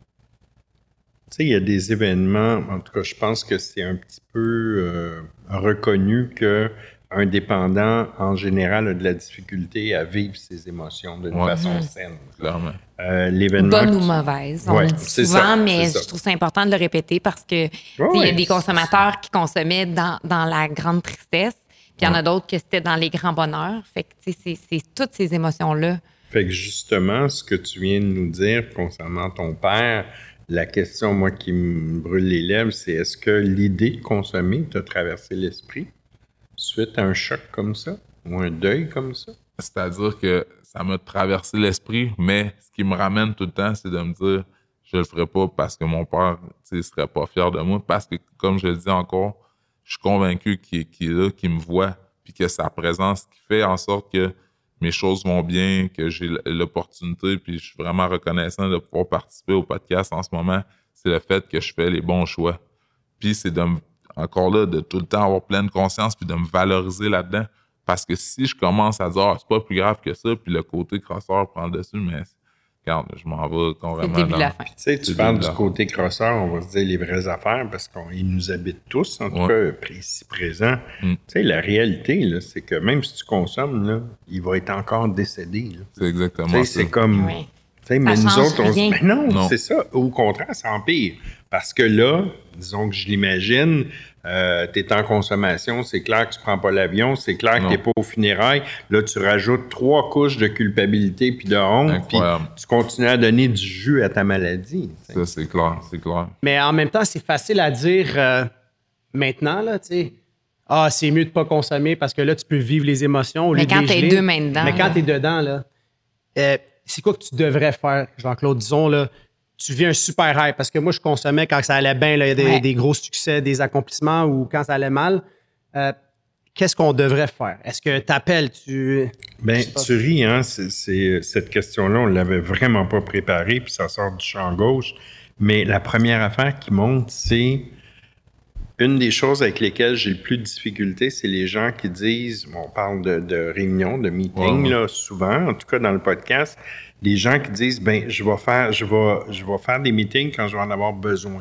[SPEAKER 5] Tu sais, il y a des événements, en tout cas, je pense que c'est un petit peu euh, reconnu que un dépendant, en général, a de la difficulté à vivre ses émotions d'une
[SPEAKER 2] Ouais.
[SPEAKER 5] façon saine.
[SPEAKER 2] Clairement.
[SPEAKER 5] Euh, l'événement
[SPEAKER 4] Bonne
[SPEAKER 5] que
[SPEAKER 4] ou
[SPEAKER 5] tu-
[SPEAKER 4] mauvaise. On
[SPEAKER 5] Ouais,
[SPEAKER 4] le dit
[SPEAKER 5] c'est
[SPEAKER 4] souvent,
[SPEAKER 5] ça,
[SPEAKER 4] mais
[SPEAKER 5] c'est ça.
[SPEAKER 4] je trouve ça important de le répéter parce que tu sais, il y
[SPEAKER 5] ouais.
[SPEAKER 4] a des consommateurs qui consommaient dans, dans la grande tristesse, puis il y en a d'autres que c'était dans les grands bonheurs. Fait que tu sais, c'est, c'est toutes ces émotions-là.
[SPEAKER 5] Fait que justement, ce que tu viens de nous dire concernant ton père, la question, moi, qui me brûle les lèvres, c'est est-ce que l'idée de consommer t'a traversé l'esprit suite à un choc comme ça ou un deuil comme ça?
[SPEAKER 2] C'est-à-dire que ça m'a traversé l'esprit, mais ce qui me ramène tout le temps, c'est de me dire je le ferai pas parce que mon père, tu sais, serait pas fier de moi. Parce que, comme je le dis encore, je suis convaincu qu'il, qu'il est là, qu'il me voit, puis que sa présence qui fait en sorte que mes choses vont bien, que j'ai l'opportunité, puis je suis vraiment reconnaissant de pouvoir participer au podcast en ce moment, c'est le fait que je fais les bons choix. Puis c'est de me, encore là, de tout le temps avoir pleine conscience, puis de me valoriser là-dedans. Parce que si je commence à dire ah, c'est pas plus grave que ça, puis le côté crosseur prend le dessus, mais regarde, je m'en vais
[SPEAKER 4] C'est
[SPEAKER 2] complètement
[SPEAKER 4] le début
[SPEAKER 2] dans...
[SPEAKER 4] de la fin.
[SPEAKER 5] Tu sais, tu
[SPEAKER 2] C'est
[SPEAKER 5] parles
[SPEAKER 2] bien
[SPEAKER 5] du côté crosseur, on va se dire les vraies affaires parce qu'ils nous habitent tous, en tout
[SPEAKER 2] Ouais.
[SPEAKER 5] cas, ici présent.
[SPEAKER 2] Mm.
[SPEAKER 5] Tu sais, la réalité, là, c'est que même si tu consommes, là, il va être encore décédé. Là.
[SPEAKER 2] C'est exactement
[SPEAKER 5] Tu sais,
[SPEAKER 2] ça.
[SPEAKER 5] c'est comme...
[SPEAKER 4] Oui.
[SPEAKER 5] Tu sais, mais nous
[SPEAKER 4] change
[SPEAKER 5] autres, on se
[SPEAKER 4] rien.
[SPEAKER 5] dit, ben non,
[SPEAKER 2] Non.
[SPEAKER 5] c'est ça. Au contraire, ça empire. Parce que là, disons que je l'imagine, euh, tu es en consommation, c'est clair que tu prends pas l'avion, c'est clair que
[SPEAKER 2] Non.
[SPEAKER 5] tu n'es pas au funérailles. Là, tu rajoutes trois couches de culpabilité puis de honte, puis
[SPEAKER 2] Incroyable.
[SPEAKER 5] tu continues à donner du jus à ta maladie. tu sais.
[SPEAKER 2] Ça, c'est clair, c'est clair.
[SPEAKER 3] Mais en même temps, c'est facile à dire euh, maintenant, là, tu sais. Ah, c'est mieux de pas consommer parce que là, tu peux vivre les émotions. Au
[SPEAKER 4] Mais
[SPEAKER 3] lieu de
[SPEAKER 4] quand
[SPEAKER 3] les
[SPEAKER 4] t'as
[SPEAKER 3] geler.
[SPEAKER 4] deux mains dedans,
[SPEAKER 3] Mais quand
[SPEAKER 4] là.
[SPEAKER 3] t'es dedans, là, euh, c'est quoi que tu devrais faire, Jean-Claude? Disons, là, tu vis un super high parce que moi, je consommais quand ça allait bien, là, il y a des,
[SPEAKER 4] Ouais.
[SPEAKER 3] des gros succès, des accomplissements ou quand ça allait mal. Euh, qu'est-ce qu'on devrait faire? Est-ce que t'appelles, tu.
[SPEAKER 5] Ben,
[SPEAKER 3] Je sais pas.
[SPEAKER 5] tu ris, hein? C'est, c'est- cette question-là, on ne l'avait vraiment pas préparée, puis ça sort du champ gauche. Mais la première affaire qui monte, c'est une des choses avec lesquelles j'ai le plus de difficulté, c'est les gens qui disent, on parle de, de réunions, de meetings,
[SPEAKER 2] Ouais, ouais.
[SPEAKER 5] là, souvent, en tout cas dans le podcast, les gens qui disent, ben, je vais faire, je vais, je vais faire des meetings quand je vais en avoir besoin.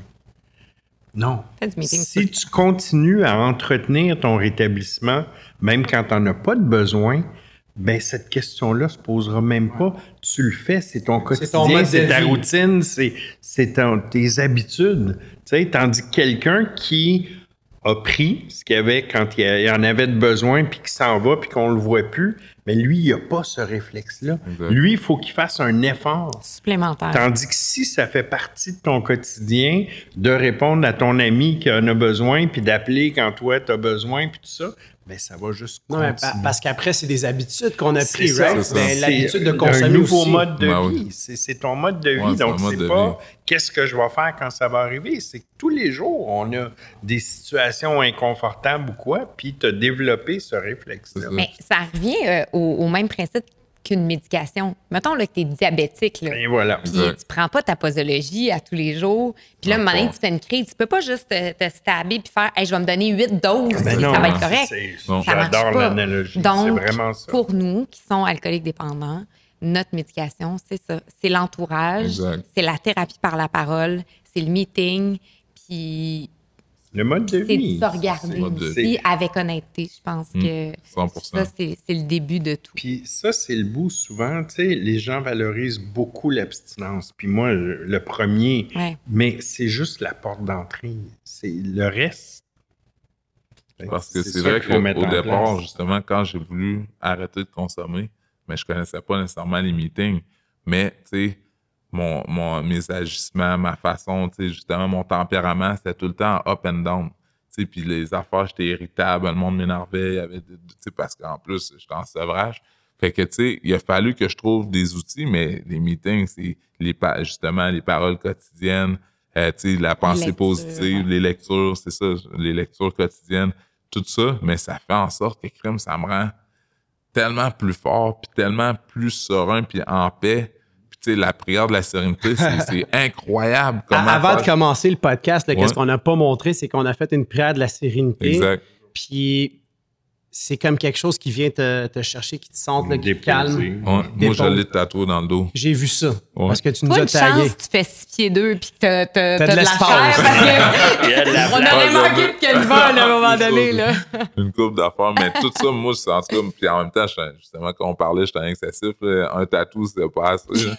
[SPEAKER 5] Non.
[SPEAKER 4] Fais du meeting.
[SPEAKER 5] Si tu continues à entretenir ton rétablissement, même quand tu n'en as pas de besoin, ben cette question-là se posera même pas. Tu le fais, c'est ton
[SPEAKER 3] C'est ton
[SPEAKER 5] quotidien,
[SPEAKER 3] mode
[SPEAKER 5] c'est
[SPEAKER 3] de
[SPEAKER 5] ta
[SPEAKER 3] vie.
[SPEAKER 5] routine, c'est, c'est ton- tes habitudes. Tu sais, tandis que quelqu'un qui a pris ce qu'il y avait quand il y a- il y en avait de besoin, puis qui s'en va, puis qu'on le voit plus, Mais lui, il n'a pas ce réflexe-là.
[SPEAKER 2] Exact.
[SPEAKER 5] Lui, il faut qu'il fasse un effort.
[SPEAKER 4] Supplémentaire.
[SPEAKER 5] Tandis que si ça fait partie de ton quotidien, de répondre à ton ami qui en a besoin, puis d'appeler quand toi, tu as besoin, puis tout ça, bien, ça va juste
[SPEAKER 3] Non, mais
[SPEAKER 5] continuer.
[SPEAKER 3] pa- parce qu'après, c'est des habitudes qu'on a
[SPEAKER 5] C'est
[SPEAKER 3] prises,
[SPEAKER 5] ça,
[SPEAKER 3] right?
[SPEAKER 2] c'est
[SPEAKER 3] Ben,
[SPEAKER 2] ça.
[SPEAKER 3] l'habitude de
[SPEAKER 5] C'est
[SPEAKER 3] consommer
[SPEAKER 5] un nouveau
[SPEAKER 3] aussi.
[SPEAKER 5] mode de
[SPEAKER 2] Ben
[SPEAKER 5] vie.
[SPEAKER 2] oui.
[SPEAKER 5] C'est, c'est ton mode de vie.
[SPEAKER 2] Ouais, c'est
[SPEAKER 5] Donc,
[SPEAKER 2] un mode
[SPEAKER 5] c'est
[SPEAKER 2] de
[SPEAKER 5] pas
[SPEAKER 2] vie.
[SPEAKER 5] qu'est-ce que je vais faire quand ça va arriver. C'est que tous les jours, on a des situations inconfortables ou quoi, puis tu as développé ce réflexe-là.
[SPEAKER 2] C'est
[SPEAKER 4] Mais ça revient euh, au, au même principe qu'une médication. Mettons là, que tu es diabétique, là,
[SPEAKER 5] Et voilà.
[SPEAKER 4] puis
[SPEAKER 2] Exact.
[SPEAKER 4] tu prends pas ta posologie à tous les jours, puis là, à un moment donné, tu fais une crise. Tu peux pas juste te, te stabber puis faire hey, « je vais me donner huit doses,
[SPEAKER 5] Ben
[SPEAKER 4] puis
[SPEAKER 5] non,
[SPEAKER 4] ça va être
[SPEAKER 5] c'est-
[SPEAKER 4] correct
[SPEAKER 5] c'est- ».
[SPEAKER 2] Non.
[SPEAKER 4] Ça marche
[SPEAKER 5] J'adore
[SPEAKER 4] pas.
[SPEAKER 5] l'analogie.
[SPEAKER 4] Donc,
[SPEAKER 5] c'est vraiment ça.
[SPEAKER 4] pour nous qui sont alcooliques dépendants, notre médication, c'est ça. C'est l'entourage,
[SPEAKER 2] Exact.
[SPEAKER 4] c'est la thérapie par la parole, c'est le meeting, puis
[SPEAKER 5] Le mode de
[SPEAKER 4] c'est
[SPEAKER 5] vie.
[SPEAKER 4] de se regarder
[SPEAKER 2] c'est- mode de
[SPEAKER 4] aussi avec honnêteté. Je pense que
[SPEAKER 2] cent pour cent.
[SPEAKER 4] ça, c'est c'est le début de tout.
[SPEAKER 5] Puis ça, c'est le bout souvent, tu sais, les gens valorisent beaucoup l'abstinence. Puis moi, le le premier,
[SPEAKER 4] Ouais.
[SPEAKER 5] mais c'est juste la porte d'entrée. C'est le reste.
[SPEAKER 2] Parce que c'est,
[SPEAKER 5] ça
[SPEAKER 2] vrai
[SPEAKER 5] qu'il faut mettre
[SPEAKER 2] qu'au
[SPEAKER 5] en
[SPEAKER 2] départ,
[SPEAKER 5] place.
[SPEAKER 2] justement, quand j'ai voulu arrêter de consommer, mais je connaissais pas nécessairement les meetings, mais tu sais, mon, mon, mes agissements, ma façon, tu sais, justement, mon tempérament, c'était tout le temps up and down. Tu sais, puis les affaires, j'étais irritable, le monde m'énervait, il y avait, des- tu sais, parce qu'en plus, j'étais en sevrage. Fait que, tu sais, il a fallu que je trouve des outils, mais les meetings, c'est les, pa- justement, les paroles quotidiennes, euh, tu sais, la pensée
[SPEAKER 4] lectures,
[SPEAKER 2] positive,
[SPEAKER 4] ouais.
[SPEAKER 2] les lectures, c'est ça, les lectures quotidiennes, tout ça, mais ça fait en sorte que crime, ça me rend tellement plus fort, puis tellement plus serein, puis en paix. Puis tu sais, la prière de la sérénité, c'est, c'est incroyable. Comment
[SPEAKER 3] À- Avant de
[SPEAKER 2] faire-
[SPEAKER 3] commencer le podcast, là,
[SPEAKER 2] Ouais.
[SPEAKER 3] qu'est-ce qu'on n'a pas montré, c'est qu'on a fait une prière de la sérénité.
[SPEAKER 2] Exact.
[SPEAKER 3] Puis c'est comme quelque chose qui vient te, te chercher, qui te sente, là, qui te
[SPEAKER 5] Déposer.
[SPEAKER 3] calme.
[SPEAKER 2] Ouais, moi, je
[SPEAKER 3] Dépose.
[SPEAKER 2] l'ai tatoué dans le dos.
[SPEAKER 3] J'ai vu ça.
[SPEAKER 2] Ouais.
[SPEAKER 3] Parce que tu nous
[SPEAKER 4] Pas
[SPEAKER 3] as
[SPEAKER 4] une
[SPEAKER 3] tagué.
[SPEAKER 4] chance, tu fais six pieds deux puis que t'as, t'as,
[SPEAKER 3] T'as
[SPEAKER 4] t'as
[SPEAKER 3] de
[SPEAKER 4] de la
[SPEAKER 3] l'espace.
[SPEAKER 4] chair parce que
[SPEAKER 5] Il y a de la
[SPEAKER 4] on
[SPEAKER 5] place.
[SPEAKER 4] aurait
[SPEAKER 2] Ouais,
[SPEAKER 4] manqué
[SPEAKER 2] j'avoue.
[SPEAKER 4] de quel vol à un moment donné, là.
[SPEAKER 2] Une coupe d'affaires, mais tout ça, moi, c'est en tout cas, puis en même temps, j'étais- justement, quand on parlait, j'étais excessif, là. Un tatou, c'est pas assez. là.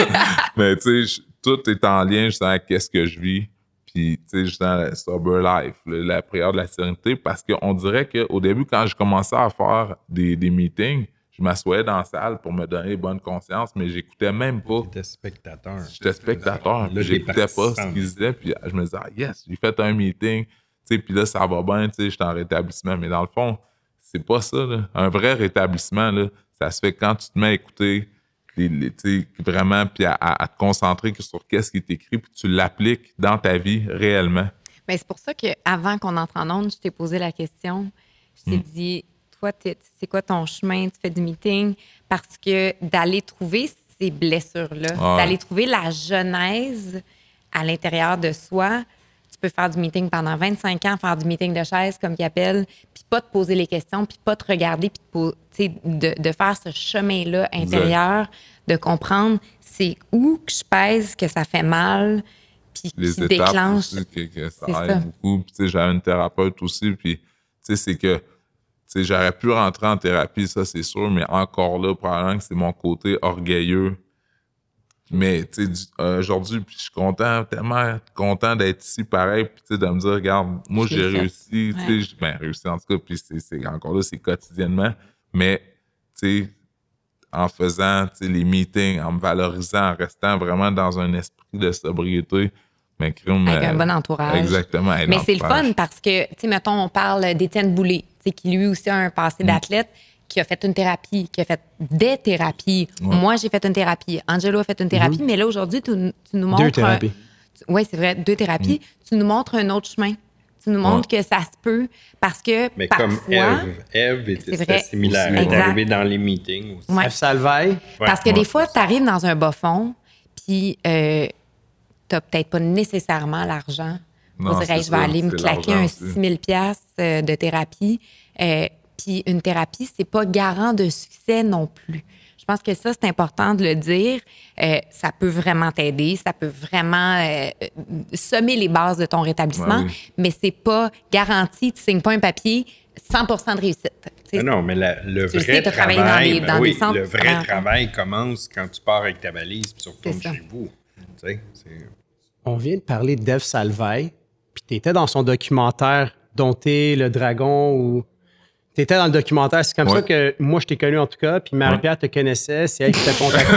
[SPEAKER 2] Mais tu sais, je- tout est en lien, justement, avec qu'est-ce que je vis. Puis, tu sais, justement, la sober life, là, la prière de la sérénité, parce qu'on dirait qu'au début, quand je commençais à faire des, des meetings, je m'assoyais dans la salle pour me donner bonne conscience, mais j'écoutais même pas.
[SPEAKER 5] J'étais spectateur.
[SPEAKER 2] J'étais spectateur,
[SPEAKER 5] Là,
[SPEAKER 2] puis
[SPEAKER 5] t'es
[SPEAKER 2] j'écoutais pas ce
[SPEAKER 5] participant.
[SPEAKER 2] qu'ils disaient, puis je me disais, ah, yes, j'ai fait un meeting, tu sais, puis là, ça va bien, tu sais, j'étais en rétablissement. Mais dans le fond, c'est pas ça, là. Un vrai rétablissement, là, ça se fait quand tu te mets à écouter, les, les, tu sais, vraiment, puis à, à- à te concentrer sur qu'est-ce qui est écrit, puis tu l'appliques dans ta vie réellement.
[SPEAKER 4] Mais c'est pour ça qu'avant qu'on entre en onde, je t'ai posé la question. Je t'ai dit, toi, t'es- c'est quoi ton chemin? Tu fais du meeting? Parce que d'aller trouver ces blessures-là,
[SPEAKER 2] Ouais.
[SPEAKER 4] d'aller trouver la genèse à l'intérieur de soi, tu peux faire du meeting pendant vingt-cinq ans, faire du meeting de chaise, comme ils appellent, puis pas te poser les questions, puis pas te regarder, puis te po- tu sais, de, de faire ce chemin-là intérieur, de comprendre c'est où que je pèse, que ça fait mal, puis
[SPEAKER 2] Les
[SPEAKER 4] qui
[SPEAKER 2] étapes
[SPEAKER 4] déclenche.
[SPEAKER 2] aussi, que, que ça
[SPEAKER 4] C'est
[SPEAKER 2] aide
[SPEAKER 4] ça.
[SPEAKER 2] beaucoup. Puis, tu sais, j'avais une thérapeute aussi, puis, tu sais, c'est que, tu sais, j'aurais pu rentrer en thérapie, ça, c'est sûr, mais encore là, probablement que c'est mon côté orgueilleux. Mais, tu sais, du- euh, aujourd'hui, puis je suis content, tellement content d'être ici, pareil, puis, tu sais, de me dire, regarde, moi,
[SPEAKER 4] Je
[SPEAKER 2] j'ai
[SPEAKER 4] l'ai fait.
[SPEAKER 2] réussi, tu sais,
[SPEAKER 4] Ouais.
[SPEAKER 2] j'ai ben, réussi en tout cas, puis c'est, c'est encore là, c'est quotidiennement, mais, tu sais, en faisant, tu sais, les meetings, en me valorisant, en restant vraiment dans un esprit de sobriété, mais crime,
[SPEAKER 4] Avec un
[SPEAKER 2] euh,
[SPEAKER 4] bon entourage.
[SPEAKER 2] Exactement. Hey,
[SPEAKER 4] Mais c'est le
[SPEAKER 2] l'entourage.
[SPEAKER 4] fun parce que, tu sais, mettons, on parle d'Étienne Boulay, tu sais, qui lui aussi a un passé
[SPEAKER 2] Mm.
[SPEAKER 4] d'athlète, qui a fait une thérapie, qui a fait des thérapies.
[SPEAKER 2] Ouais.
[SPEAKER 4] Moi, j'ai fait une thérapie. Angelo a fait une thérapie, mais là, aujourd'hui, tu, tu nous montres.
[SPEAKER 3] Deux thérapies.
[SPEAKER 4] Oui, c'est vrai, deux thérapies. Tu nous montres un autre chemin. Tu nous montres que ça se peut parce que
[SPEAKER 5] Mais
[SPEAKER 4] parfois...
[SPEAKER 5] comme Eve, Eve était,
[SPEAKER 4] C'est
[SPEAKER 5] c'était
[SPEAKER 4] vrai.
[SPEAKER 5] similaire. Elle est
[SPEAKER 4] Exact.
[SPEAKER 5] arrivée dans les meetings aussi.
[SPEAKER 4] Ouais.
[SPEAKER 3] F. Salvaille.
[SPEAKER 5] Ouais.
[SPEAKER 4] Parce que
[SPEAKER 2] Ouais.
[SPEAKER 4] des fois, tu arrives dans un bas fond, puis euh, tu n'as peut-être pas nécessairement l'argent pour
[SPEAKER 2] Non,
[SPEAKER 4] dire,
[SPEAKER 2] c'est
[SPEAKER 4] hey, je vais
[SPEAKER 2] ça,
[SPEAKER 4] aller me
[SPEAKER 2] c'est
[SPEAKER 4] claquer
[SPEAKER 2] l'argent
[SPEAKER 4] un
[SPEAKER 2] aussi.
[SPEAKER 4] six mille dollars euh, de thérapie. Euh, puis une thérapie, c'est pas garant de succès non plus. Je pense que ça, c'est important de le dire. Euh, ça peut vraiment t'aider, ça peut vraiment euh, semer les bases de ton rétablissement,
[SPEAKER 2] Ouais, oui.
[SPEAKER 4] mais c'est pas garanti. Tu signes pas un papier, cent pour cent de réussite. Tu sais,
[SPEAKER 5] Mais non, mais la- le
[SPEAKER 4] Tu le sais,
[SPEAKER 5] vrai
[SPEAKER 4] t'as travaillé dans
[SPEAKER 5] travail,
[SPEAKER 4] des-
[SPEAKER 5] ben
[SPEAKER 4] dans
[SPEAKER 5] oui,
[SPEAKER 4] des centres
[SPEAKER 5] le vrai
[SPEAKER 4] différents.
[SPEAKER 5] travail commence quand tu pars avec ta valise puis tu retournes
[SPEAKER 4] C'est ça.
[SPEAKER 5] chez vous. Tu sais, c'est-
[SPEAKER 3] On vient de parler d'Eve Salvaille, puis tu étais dans son documentaire Dompter le dragon ou Tu étais dans le documentaire. C'est comme
[SPEAKER 2] ouais.
[SPEAKER 3] ça que moi, je t'ai connu en tout cas. Puis Marie-Pierre
[SPEAKER 2] ouais.
[SPEAKER 3] te connaissait. C'est elle qui t'a contacté.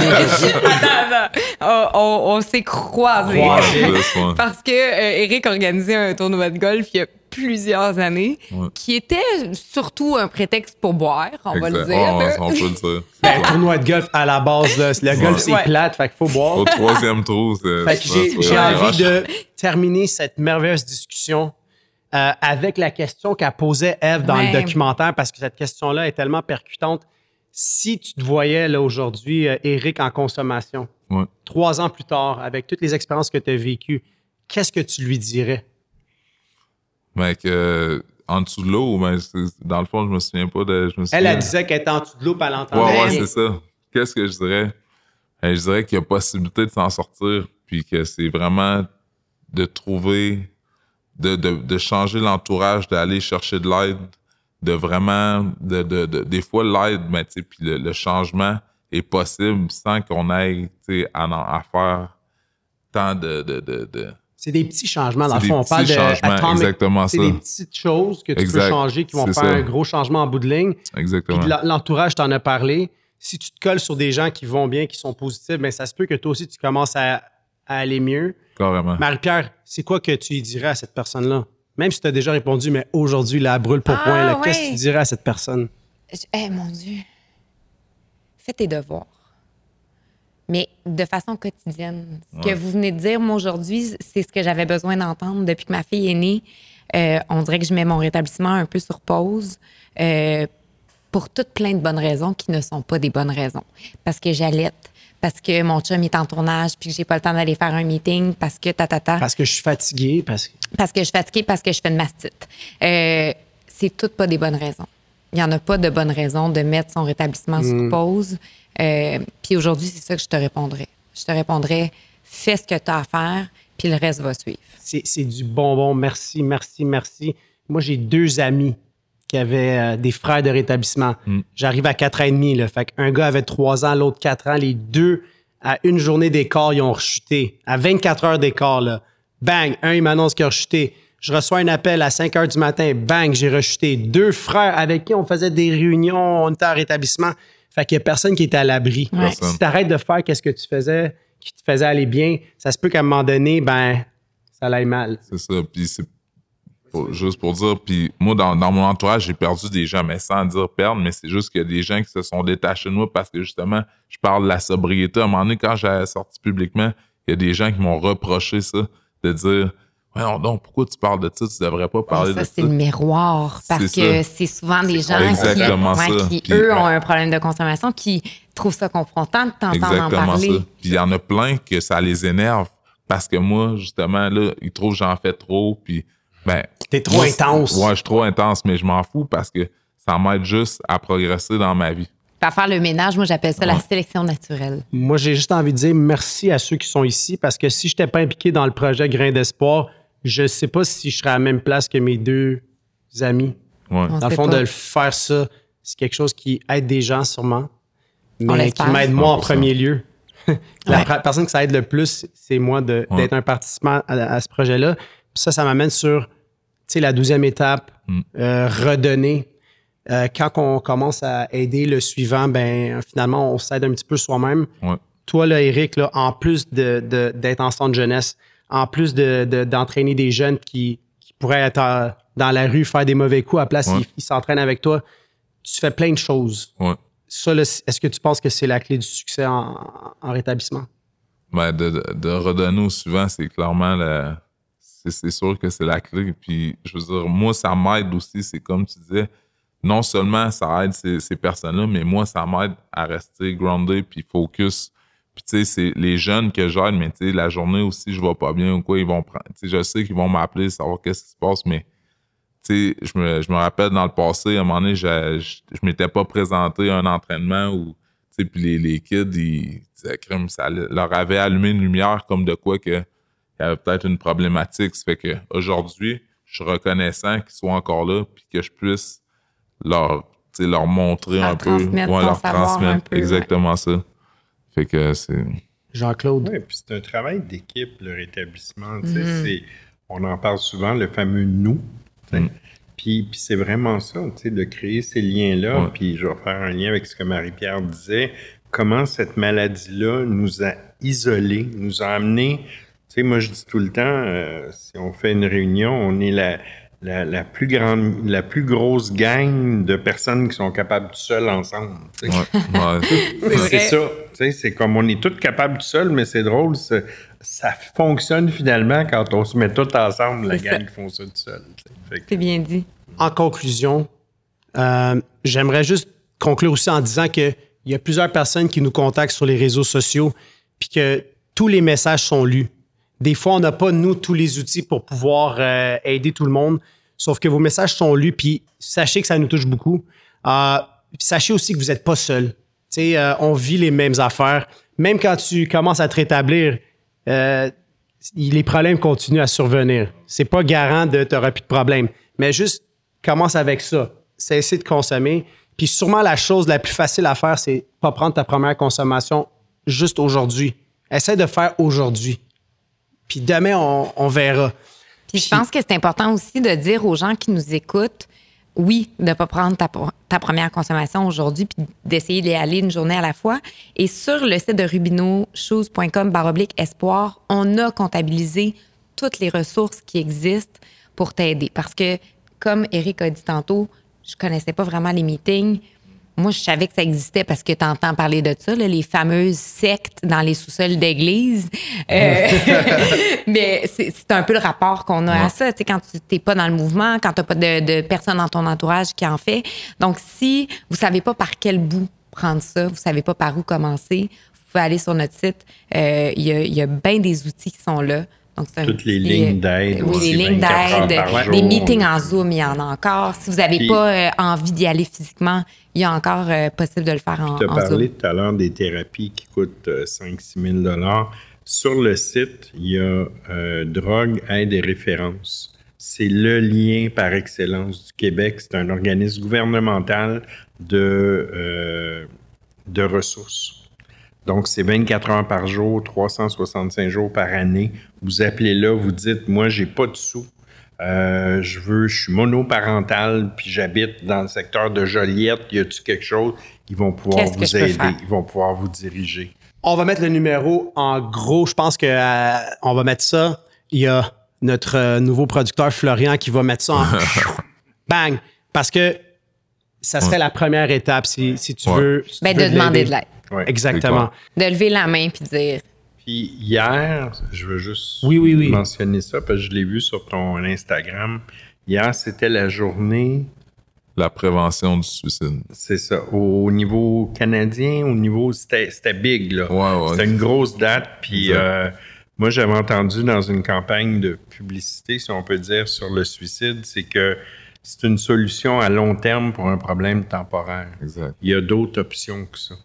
[SPEAKER 4] on on, on s'est croisés.
[SPEAKER 3] Croisés.
[SPEAKER 4] Ouais. Parce que euh, Eric organisait un tournoi de golf il y a plusieurs années
[SPEAKER 2] ouais.
[SPEAKER 4] qui était surtout un prétexte pour boire, on
[SPEAKER 2] exact.
[SPEAKER 4] va le dire.
[SPEAKER 2] Oh, on peut le dire.
[SPEAKER 3] Ben, tournoi de golf à la base, là. Le golf,
[SPEAKER 2] ouais.
[SPEAKER 3] c'est
[SPEAKER 4] ouais.
[SPEAKER 3] plate. Fait qu'il faut boire.
[SPEAKER 2] Au troisième trou, c'est.
[SPEAKER 3] Fait que j'ai,
[SPEAKER 2] c'est,
[SPEAKER 3] j'ai
[SPEAKER 2] c'est
[SPEAKER 3] envie
[SPEAKER 2] ouais.
[SPEAKER 3] de terminer cette merveilleuse discussion euh, avec la question qu'a posée Eve dans
[SPEAKER 4] ouais.
[SPEAKER 3] le documentaire, parce que cette question-là est tellement percutante. Si tu te voyais là aujourd'hui, euh, Eric, en consommation,
[SPEAKER 2] ouais.
[SPEAKER 3] trois ans plus tard, avec toutes les expériences que tu as vécues, qu'est-ce que tu lui dirais?
[SPEAKER 2] Mais que, en dessous de l'eau, ben, dans le fond, je me souviens pas de. Je me souviens...
[SPEAKER 3] Elle, elle disait qu'elle était en dessous de l'eau, puis elle entendait.
[SPEAKER 2] Ouais, ouais, c'est ça. Qu'est-ce que je dirais? Je dirais qu'il y a possibilité de s'en sortir, puis que c'est vraiment de trouver, de, de, de changer l'entourage, d'aller chercher de l'aide, de vraiment, de, de, de des fois l'aide, mais tu sais, puis le, le changement est possible sans qu'on aille, tu sais, à, à faire tant de, de, de, de
[SPEAKER 3] c'est des petits changements. Dans le
[SPEAKER 2] c'est
[SPEAKER 3] fond, on parle de atomic,
[SPEAKER 2] exactement
[SPEAKER 3] c'est
[SPEAKER 2] ça.
[SPEAKER 3] des petites choses que tu
[SPEAKER 2] exact.
[SPEAKER 3] peux changer qui vont
[SPEAKER 2] c'est
[SPEAKER 3] faire
[SPEAKER 2] ça.
[SPEAKER 3] un gros changement en bout de ligne.
[SPEAKER 2] Exactement.
[SPEAKER 3] Puis l'entourage, t'en as parlé. Si tu te colles sur des gens qui vont bien, qui sont positifs, bien, ça se peut que toi aussi, tu commences à, à aller mieux.
[SPEAKER 2] Carrément.
[SPEAKER 3] Marie-Pierre, c'est quoi que tu lui dirais à cette personne-là? Même si tu as déjà répondu, mais aujourd'hui, là, brûle pour
[SPEAKER 4] Ah,
[SPEAKER 3] point, là,
[SPEAKER 4] ouais.
[SPEAKER 3] qu'est-ce que tu dirais à cette personne?
[SPEAKER 4] Eh, hey, mon Dieu. Fais tes devoirs. Mais de façon quotidienne. Ce
[SPEAKER 2] ouais.
[SPEAKER 4] que vous venez de dire, moi, aujourd'hui, c'est ce que j'avais besoin d'entendre depuis que ma fille est née. Euh, on dirait que je mets mon rétablissement un peu sur pause euh, pour toutes plein de bonnes raisons qui ne sont pas des bonnes raisons. Parce que j'allaite, parce que mon chum est en tournage puis que j'ai pas le temps d'aller faire un meeting, parce que ta, ta, ta.
[SPEAKER 3] Parce que je suis fatiguée, parce que...
[SPEAKER 4] Parce que je suis fatiguée, parce que je fais une mastite. Euh, c'est toutes pas des bonnes raisons. Il n'y en a pas de bonnes raisons de mettre son rétablissement mmh. sur pause. Euh, puis aujourd'hui, c'est ça que je te répondrais. Je te répondrais, fais ce que tu as à faire, puis le reste va suivre.
[SPEAKER 3] C'est, c'est du bonbon. Merci, merci, merci. Moi, j'ai deux amis qui avaient euh, des frères de rétablissement. Mm. J'arrive à quatre ans et demi. Là, fait qu'un gars avait trois ans, l'autre quatre ans. Les deux, à une journée d'écart, ils ont rechuté. À vingt-quatre heures d'écart, là, bang, un, il m'annonce qu'il a rechuté. Je reçois un appel à cinq heures du matin, bang, j'ai rechuté. Deux frères avec qui on faisait des réunions, on était en rétablissement. Fait qu'il n'y a personne qui était à l'abri.
[SPEAKER 4] Ouais.
[SPEAKER 3] Si tu arrêtes de faire qu'est-ce que tu faisais, qui te faisait aller bien, ça se peut qu'à un moment donné, ben, ça aille mal.
[SPEAKER 2] C'est ça. Puis c'est pour, juste pour dire, puis moi, dans, dans mon entourage, j'ai perdu des gens, mais sans dire perdre, mais c'est juste qu'il y a des gens qui se sont détachés de moi parce que justement, je parle de la sobriété. À un moment donné, quand j'ai sorti publiquement, il y a des gens qui m'ont reproché ça, de dire... Ouais, donc, pourquoi tu parles de ça? Tu devrais pas parler
[SPEAKER 4] ça,
[SPEAKER 2] de ça.
[SPEAKER 4] C'est le miroir. Parce
[SPEAKER 2] c'est
[SPEAKER 4] que
[SPEAKER 2] ça.
[SPEAKER 4] c'est souvent des gens
[SPEAKER 2] Exactement
[SPEAKER 4] qui, ouais,
[SPEAKER 2] ça.
[SPEAKER 4] qui
[SPEAKER 2] Puis,
[SPEAKER 4] eux,
[SPEAKER 2] ouais.
[SPEAKER 4] ont un problème de consommation, qui trouvent ça confrontant de t'entendre en parler.
[SPEAKER 2] Ça. Puis il y en a plein que ça les énerve parce que moi, justement, là, ils trouvent que j'en fais trop. Puis, ben.
[SPEAKER 3] T'es trop
[SPEAKER 2] moi,
[SPEAKER 3] intense.
[SPEAKER 2] Ouais, je suis trop intense, mais je m'en fous parce que ça m'aide juste à progresser dans ma vie.
[SPEAKER 4] À faire le ménage, moi, j'appelle ça
[SPEAKER 2] ouais.
[SPEAKER 4] la sélection naturelle.
[SPEAKER 3] Moi, j'ai juste envie de dire merci à ceux qui sont ici parce que si je n'étais pas impliqué dans le projet Grain d'espoir, je ne sais pas si je serais à la même place que mes deux amis.
[SPEAKER 2] Ouais.
[SPEAKER 3] Dans le fond,
[SPEAKER 4] pas.
[SPEAKER 3] de le faire ça, c'est quelque chose qui aide des gens sûrement, mais qui
[SPEAKER 4] l'espère.
[SPEAKER 3] m'aide moi en
[SPEAKER 2] cent pour cent.
[SPEAKER 3] premier lieu. La
[SPEAKER 4] Ouais.
[SPEAKER 3] pr- personne que ça aide le plus, c'est moi de,
[SPEAKER 2] Ouais.
[SPEAKER 3] d'être un participant à, à ce projet-là. Puis ça, ça m'amène sur tu sais, la douzième étape,
[SPEAKER 2] Mm.
[SPEAKER 3] euh, redonner. Euh, quand on commence à aider le suivant, ben finalement, on s'aide un petit peu soi-même.
[SPEAKER 2] Ouais.
[SPEAKER 3] Toi, là, Eric, là, en plus de, de, d'être en centre jeunesse, en plus de, de, d'entraîner des jeunes qui, qui pourraient être euh, dans la rue, faire des mauvais coups, à la place,
[SPEAKER 2] Ouais.
[SPEAKER 3] ils, ils s'entraînent avec toi, tu fais plein de choses.
[SPEAKER 2] Ouais.
[SPEAKER 3] Ça, là, est-ce que tu penses que c'est la clé du succès en, en rétablissement?
[SPEAKER 2] Ben, de, de, de redonner au suivant, c'est clairement la. C'est, c'est sûr que c'est la clé. Puis, je veux dire, moi, ça m'aide aussi. C'est comme tu disais, non seulement ça aide ces, ces personnes-là, mais moi, ça m'aide à rester grounded puis focus. Puis, tu sais, c'est les jeunes que j'aide, mais tu sais, la journée aussi, je vais pas bien ou quoi, ils vont prendre. Tu sais, je sais qu'ils vont m'appeler, savoir qu'est-ce qui se passe, mais tu sais, je me, je me rappelle dans le passé, à un moment donné, je, je, je m'étais pas présenté à un entraînement où, tu sais, puis les, les kids, ils, crème, ça leur avait allumé une lumière comme de quoi que il y avait peut-être une problématique. Ça fait que aujourd'hui, je suis reconnaissant qu'ils soient encore là puis que je puisse leur, tu sais, leur montrer
[SPEAKER 4] Leur
[SPEAKER 2] un peu,
[SPEAKER 4] transmettre
[SPEAKER 2] ouais,
[SPEAKER 4] ton
[SPEAKER 2] leur
[SPEAKER 4] savoir
[SPEAKER 2] transmettre
[SPEAKER 4] un peu,
[SPEAKER 2] exactement ça. Fait que c'est...
[SPEAKER 3] Jean-Claude.
[SPEAKER 5] Oui, puis c'est un travail d'équipe, le rétablissement. Tu sais,
[SPEAKER 4] Mhm.
[SPEAKER 5] c'est, on en parle souvent, le fameux « nous ». tu sais.
[SPEAKER 2] Mm.
[SPEAKER 5] Puis, puis c'est vraiment ça, tu sais, de créer ces liens-là.
[SPEAKER 2] Ouais.
[SPEAKER 5] Puis je vais faire un lien avec ce que Marie-Pierre disait. Comment cette maladie-là nous a isolés, nous a amenés. Tu sais, moi, je dis tout le temps, euh, si on fait une réunion, on est la, la, la plus grande, la plus grosse gang de personnes qui sont capables tout seuls ensemble. Tu sais.
[SPEAKER 2] Ouais, ouais.
[SPEAKER 5] c'est c'est ça. Tu sais, c'est comme on est tous capables tout seuls, mais c'est drôle. C'est, ça fonctionne finalement quand on se met tous ensemble, la
[SPEAKER 4] C'est
[SPEAKER 5] gang
[SPEAKER 4] ça.
[SPEAKER 5] qui font ça tout seul.
[SPEAKER 4] C'est bien dit.
[SPEAKER 3] En conclusion, euh, j'aimerais juste conclure aussi en disant qu'il y a plusieurs personnes qui nous contactent sur les réseaux sociaux puis que tous les messages sont lus. Des fois, on n'a pas, nous, tous les outils pour pouvoir euh, aider tout le monde, sauf que vos messages sont lus, puis sachez que ça nous touche beaucoup. Euh, puis sachez aussi que vous n'êtes pas seul. Tu sais, euh, on vit les mêmes affaires. Même quand tu commences à te rétablir, euh, les problèmes continuent à survenir. C'est pas garant de tu n'auras plus de problème. Mais juste commence avec ça. Cessez de consommer. Puis sûrement la chose la plus facile à faire, c'est pas prendre ta première consommation juste aujourd'hui. Essaie de faire aujourd'hui. Puis demain, on, on verra.
[SPEAKER 4] Puis je pense que c'est important aussi de dire aux gens qui nous écoutent, oui, de ne pas prendre ta, ta première consommation aujourd'hui, puis d'essayer d'y aller une journée à la fois. Et sur le site de rubino shoes point com baroblique espoir, on a comptabilisé toutes les ressources qui existent pour t'aider. Parce que, comme Éric a dit tantôt, je connaissais pas vraiment les meetings. Moi, je savais que ça existait parce que tu entends parler de ça, là, les fameuses sectes dans les sous-sols d'église. Euh, mais c'est, c'est un peu le rapport qu'on a ouais. à ça. Tu sais, quand tu n'es pas dans le mouvement, quand tu n'as pas de, de personne dans ton entourage qui en fait. Donc, si vous ne savez pas par quel bout prendre ça, vous ne savez pas par où commencer, vous pouvez aller sur notre site. Il euh, y a, y a bien des outils qui sont là. Donc, c'est
[SPEAKER 5] Toutes les lignes d'aide.
[SPEAKER 4] Oui, les lignes d'aide. Des meetings en Zoom, il y en a encore. Si vous n'avez pas euh, envie d'y aller physiquement, il y a encore euh, possible de le faire en, en Zoom.
[SPEAKER 5] Tu as parlé tout à l'heure des thérapies qui coûtent euh, cinq à six mille dollars. Sur le site, il y a euh, Drogue, aide et référence. C'est le lien par excellence du Québec. C'est un organisme gouvernemental de, euh, de ressources. Donc, c'est vingt-quatre heures par jour, trois cent soixante-cinq jours par année. Vous appelez là, vous dites, moi, j'ai pas de sous. Euh, je veux, je suis monoparental, puis j'habite dans le secteur de Joliette. Y a-tu quelque chose? Ils vont pouvoir
[SPEAKER 4] Qu'est-ce
[SPEAKER 5] vous aider. Ils vont pouvoir vous diriger.
[SPEAKER 3] On va mettre le numéro en gros. Je pense que euh, on va mettre ça. Il y a notre euh, nouveau producteur Florian qui va mettre ça en bang. Parce que ça serait ouais. la première étape si, si tu ouais. veux. Si
[SPEAKER 4] ben,
[SPEAKER 3] tu veux
[SPEAKER 4] de demander de l'aide.
[SPEAKER 3] Ouais, exactement.
[SPEAKER 4] De lever la main puis dire.
[SPEAKER 5] Puis hier, je veux juste
[SPEAKER 3] oui, oui, oui.
[SPEAKER 5] mentionner ça parce que je l'ai vu sur ton Instagram. Hier, c'était la journée.
[SPEAKER 2] La prévention du suicide.
[SPEAKER 5] C'est ça. Au niveau canadien, au niveau. C'était, c'était big, là.
[SPEAKER 2] Ouais, ouais.
[SPEAKER 5] C'était une grosse date. Puis euh, moi, j'avais entendu dans une campagne de publicité, si on peut dire, sur le suicide, c'est que c'est une solution à long terme pour un problème temporaire.
[SPEAKER 2] Exact.
[SPEAKER 5] Il y a d'autres options que ça.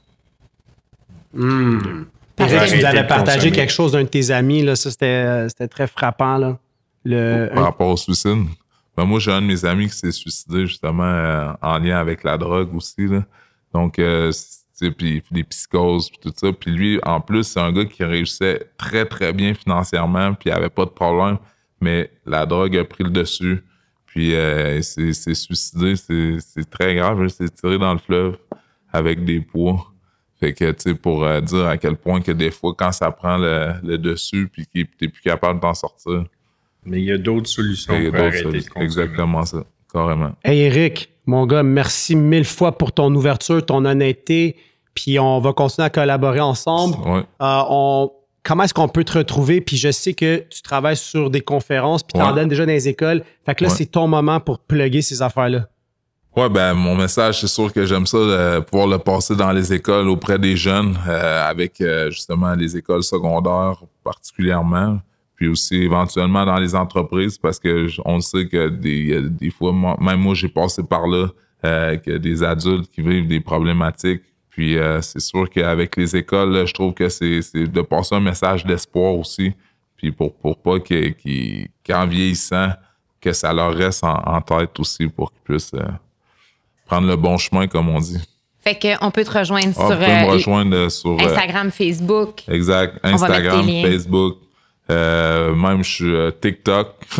[SPEAKER 3] Mmh. Tu avais partagé quelque chose d'un de tes amis, là, ça c'était, c'était très frappant. Là. Le,
[SPEAKER 2] Par un... rapport au suicide? Ben, moi, j'ai un de mes amis qui s'est suicidé justement euh, en lien avec la drogue aussi. Là. Donc, euh, puis les psychoses, puis tout ça. Puis lui, en plus, c'est un gars qui réussissait très, très bien financièrement, puis il avait pas de problème, mais la drogue a pris le dessus. Puis euh, il s'est, s'est suicidé, c'est, c'est très grave. Il s'est tiré dans le fleuve avec des poids. Fait que, tu sais, pour euh, dire à quel point que des fois, quand ça prend le, le dessus puis que t'es plus capable d'en sortir.
[SPEAKER 5] Mais il y a d'autres solutions
[SPEAKER 2] il y a
[SPEAKER 5] pour
[SPEAKER 2] d'autres
[SPEAKER 5] arrêter
[SPEAKER 2] solutions.
[SPEAKER 5] de consommer.
[SPEAKER 2] Exactement ça, carrément.
[SPEAKER 3] Hey Éric, mon gars, merci mille fois pour ton ouverture, ton honnêteté, puis on va continuer à collaborer ensemble.
[SPEAKER 2] Ouais.
[SPEAKER 3] Euh, on, comment est-ce qu'on peut te retrouver? Puis je sais que tu travailles sur des conférences, puis tu en
[SPEAKER 2] ouais.
[SPEAKER 3] donnes déjà dans les écoles. Fait que là, ouais. c'est ton moment pour plugger ces affaires-là.
[SPEAKER 2] Ouais, ben mon message, c'est sûr que j'aime ça de pouvoir le passer dans les écoles auprès des jeunes, euh, avec euh, justement les écoles secondaires particulièrement, puis aussi éventuellement dans les entreprises, parce que on sait que des, des fois, moi, même moi, j'ai passé par là, euh, que des adultes qui vivent des problématiques. Puis euh, c'est sûr qu'avec les écoles, là, je trouve que c'est, c'est de passer un message d'espoir aussi, puis pour pour pas qu'ils, qu'ils, qu'en vieillissant, que ça leur reste en, en tête aussi pour qu'ils puissent euh, prendre le bon chemin, comme on dit.
[SPEAKER 4] Fait qu'on peut te rejoindre
[SPEAKER 2] ah,
[SPEAKER 4] sur,
[SPEAKER 2] me
[SPEAKER 4] euh,
[SPEAKER 2] rejoindre sur
[SPEAKER 4] Instagram, Facebook.
[SPEAKER 2] Exact. Instagram, Facebook. Euh, même je suis euh, TikTok.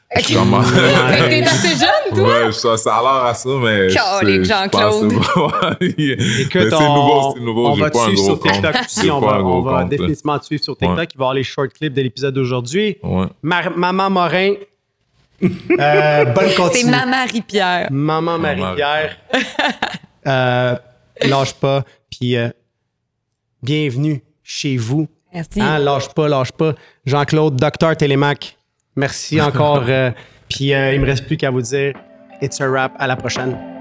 [SPEAKER 2] Je commence.
[SPEAKER 4] T'es assez jeune, toi?
[SPEAKER 2] Ouais, ça, ça a l'air à ça, mais.
[SPEAKER 4] Calique, Jean-Claude.
[SPEAKER 3] Écoute,
[SPEAKER 2] c'est
[SPEAKER 3] on,
[SPEAKER 2] nouveau, c'est nouveau.
[SPEAKER 3] on
[SPEAKER 2] J'ai
[SPEAKER 3] va te
[SPEAKER 2] pas un
[SPEAKER 3] suivre
[SPEAKER 2] gros
[SPEAKER 3] sur TikTok
[SPEAKER 2] compte.
[SPEAKER 3] aussi.
[SPEAKER 2] J'ai
[SPEAKER 3] On
[SPEAKER 2] pas
[SPEAKER 3] va,
[SPEAKER 2] un gros
[SPEAKER 3] on va
[SPEAKER 2] compte.
[SPEAKER 3] définitivement te suivre sur TikTok.
[SPEAKER 2] Ouais.
[SPEAKER 3] Il va y avoir les short clips de l'épisode d'aujourd'hui.
[SPEAKER 2] Ouais.
[SPEAKER 3] Mar- Maman Morin. Euh, bonne
[SPEAKER 4] C'est
[SPEAKER 3] continuité.
[SPEAKER 4] ma Marie-Pierre.
[SPEAKER 3] Maman Marie-Pierre. euh, lâche pas. Puis euh, bienvenue chez vous.
[SPEAKER 4] Merci.
[SPEAKER 3] Hein, lâche pas, lâche pas. Jean-Claude, docteur Télémac. Merci encore. euh, Puis euh, il me reste plus qu'à vous dire, it's a wrap. À la prochaine.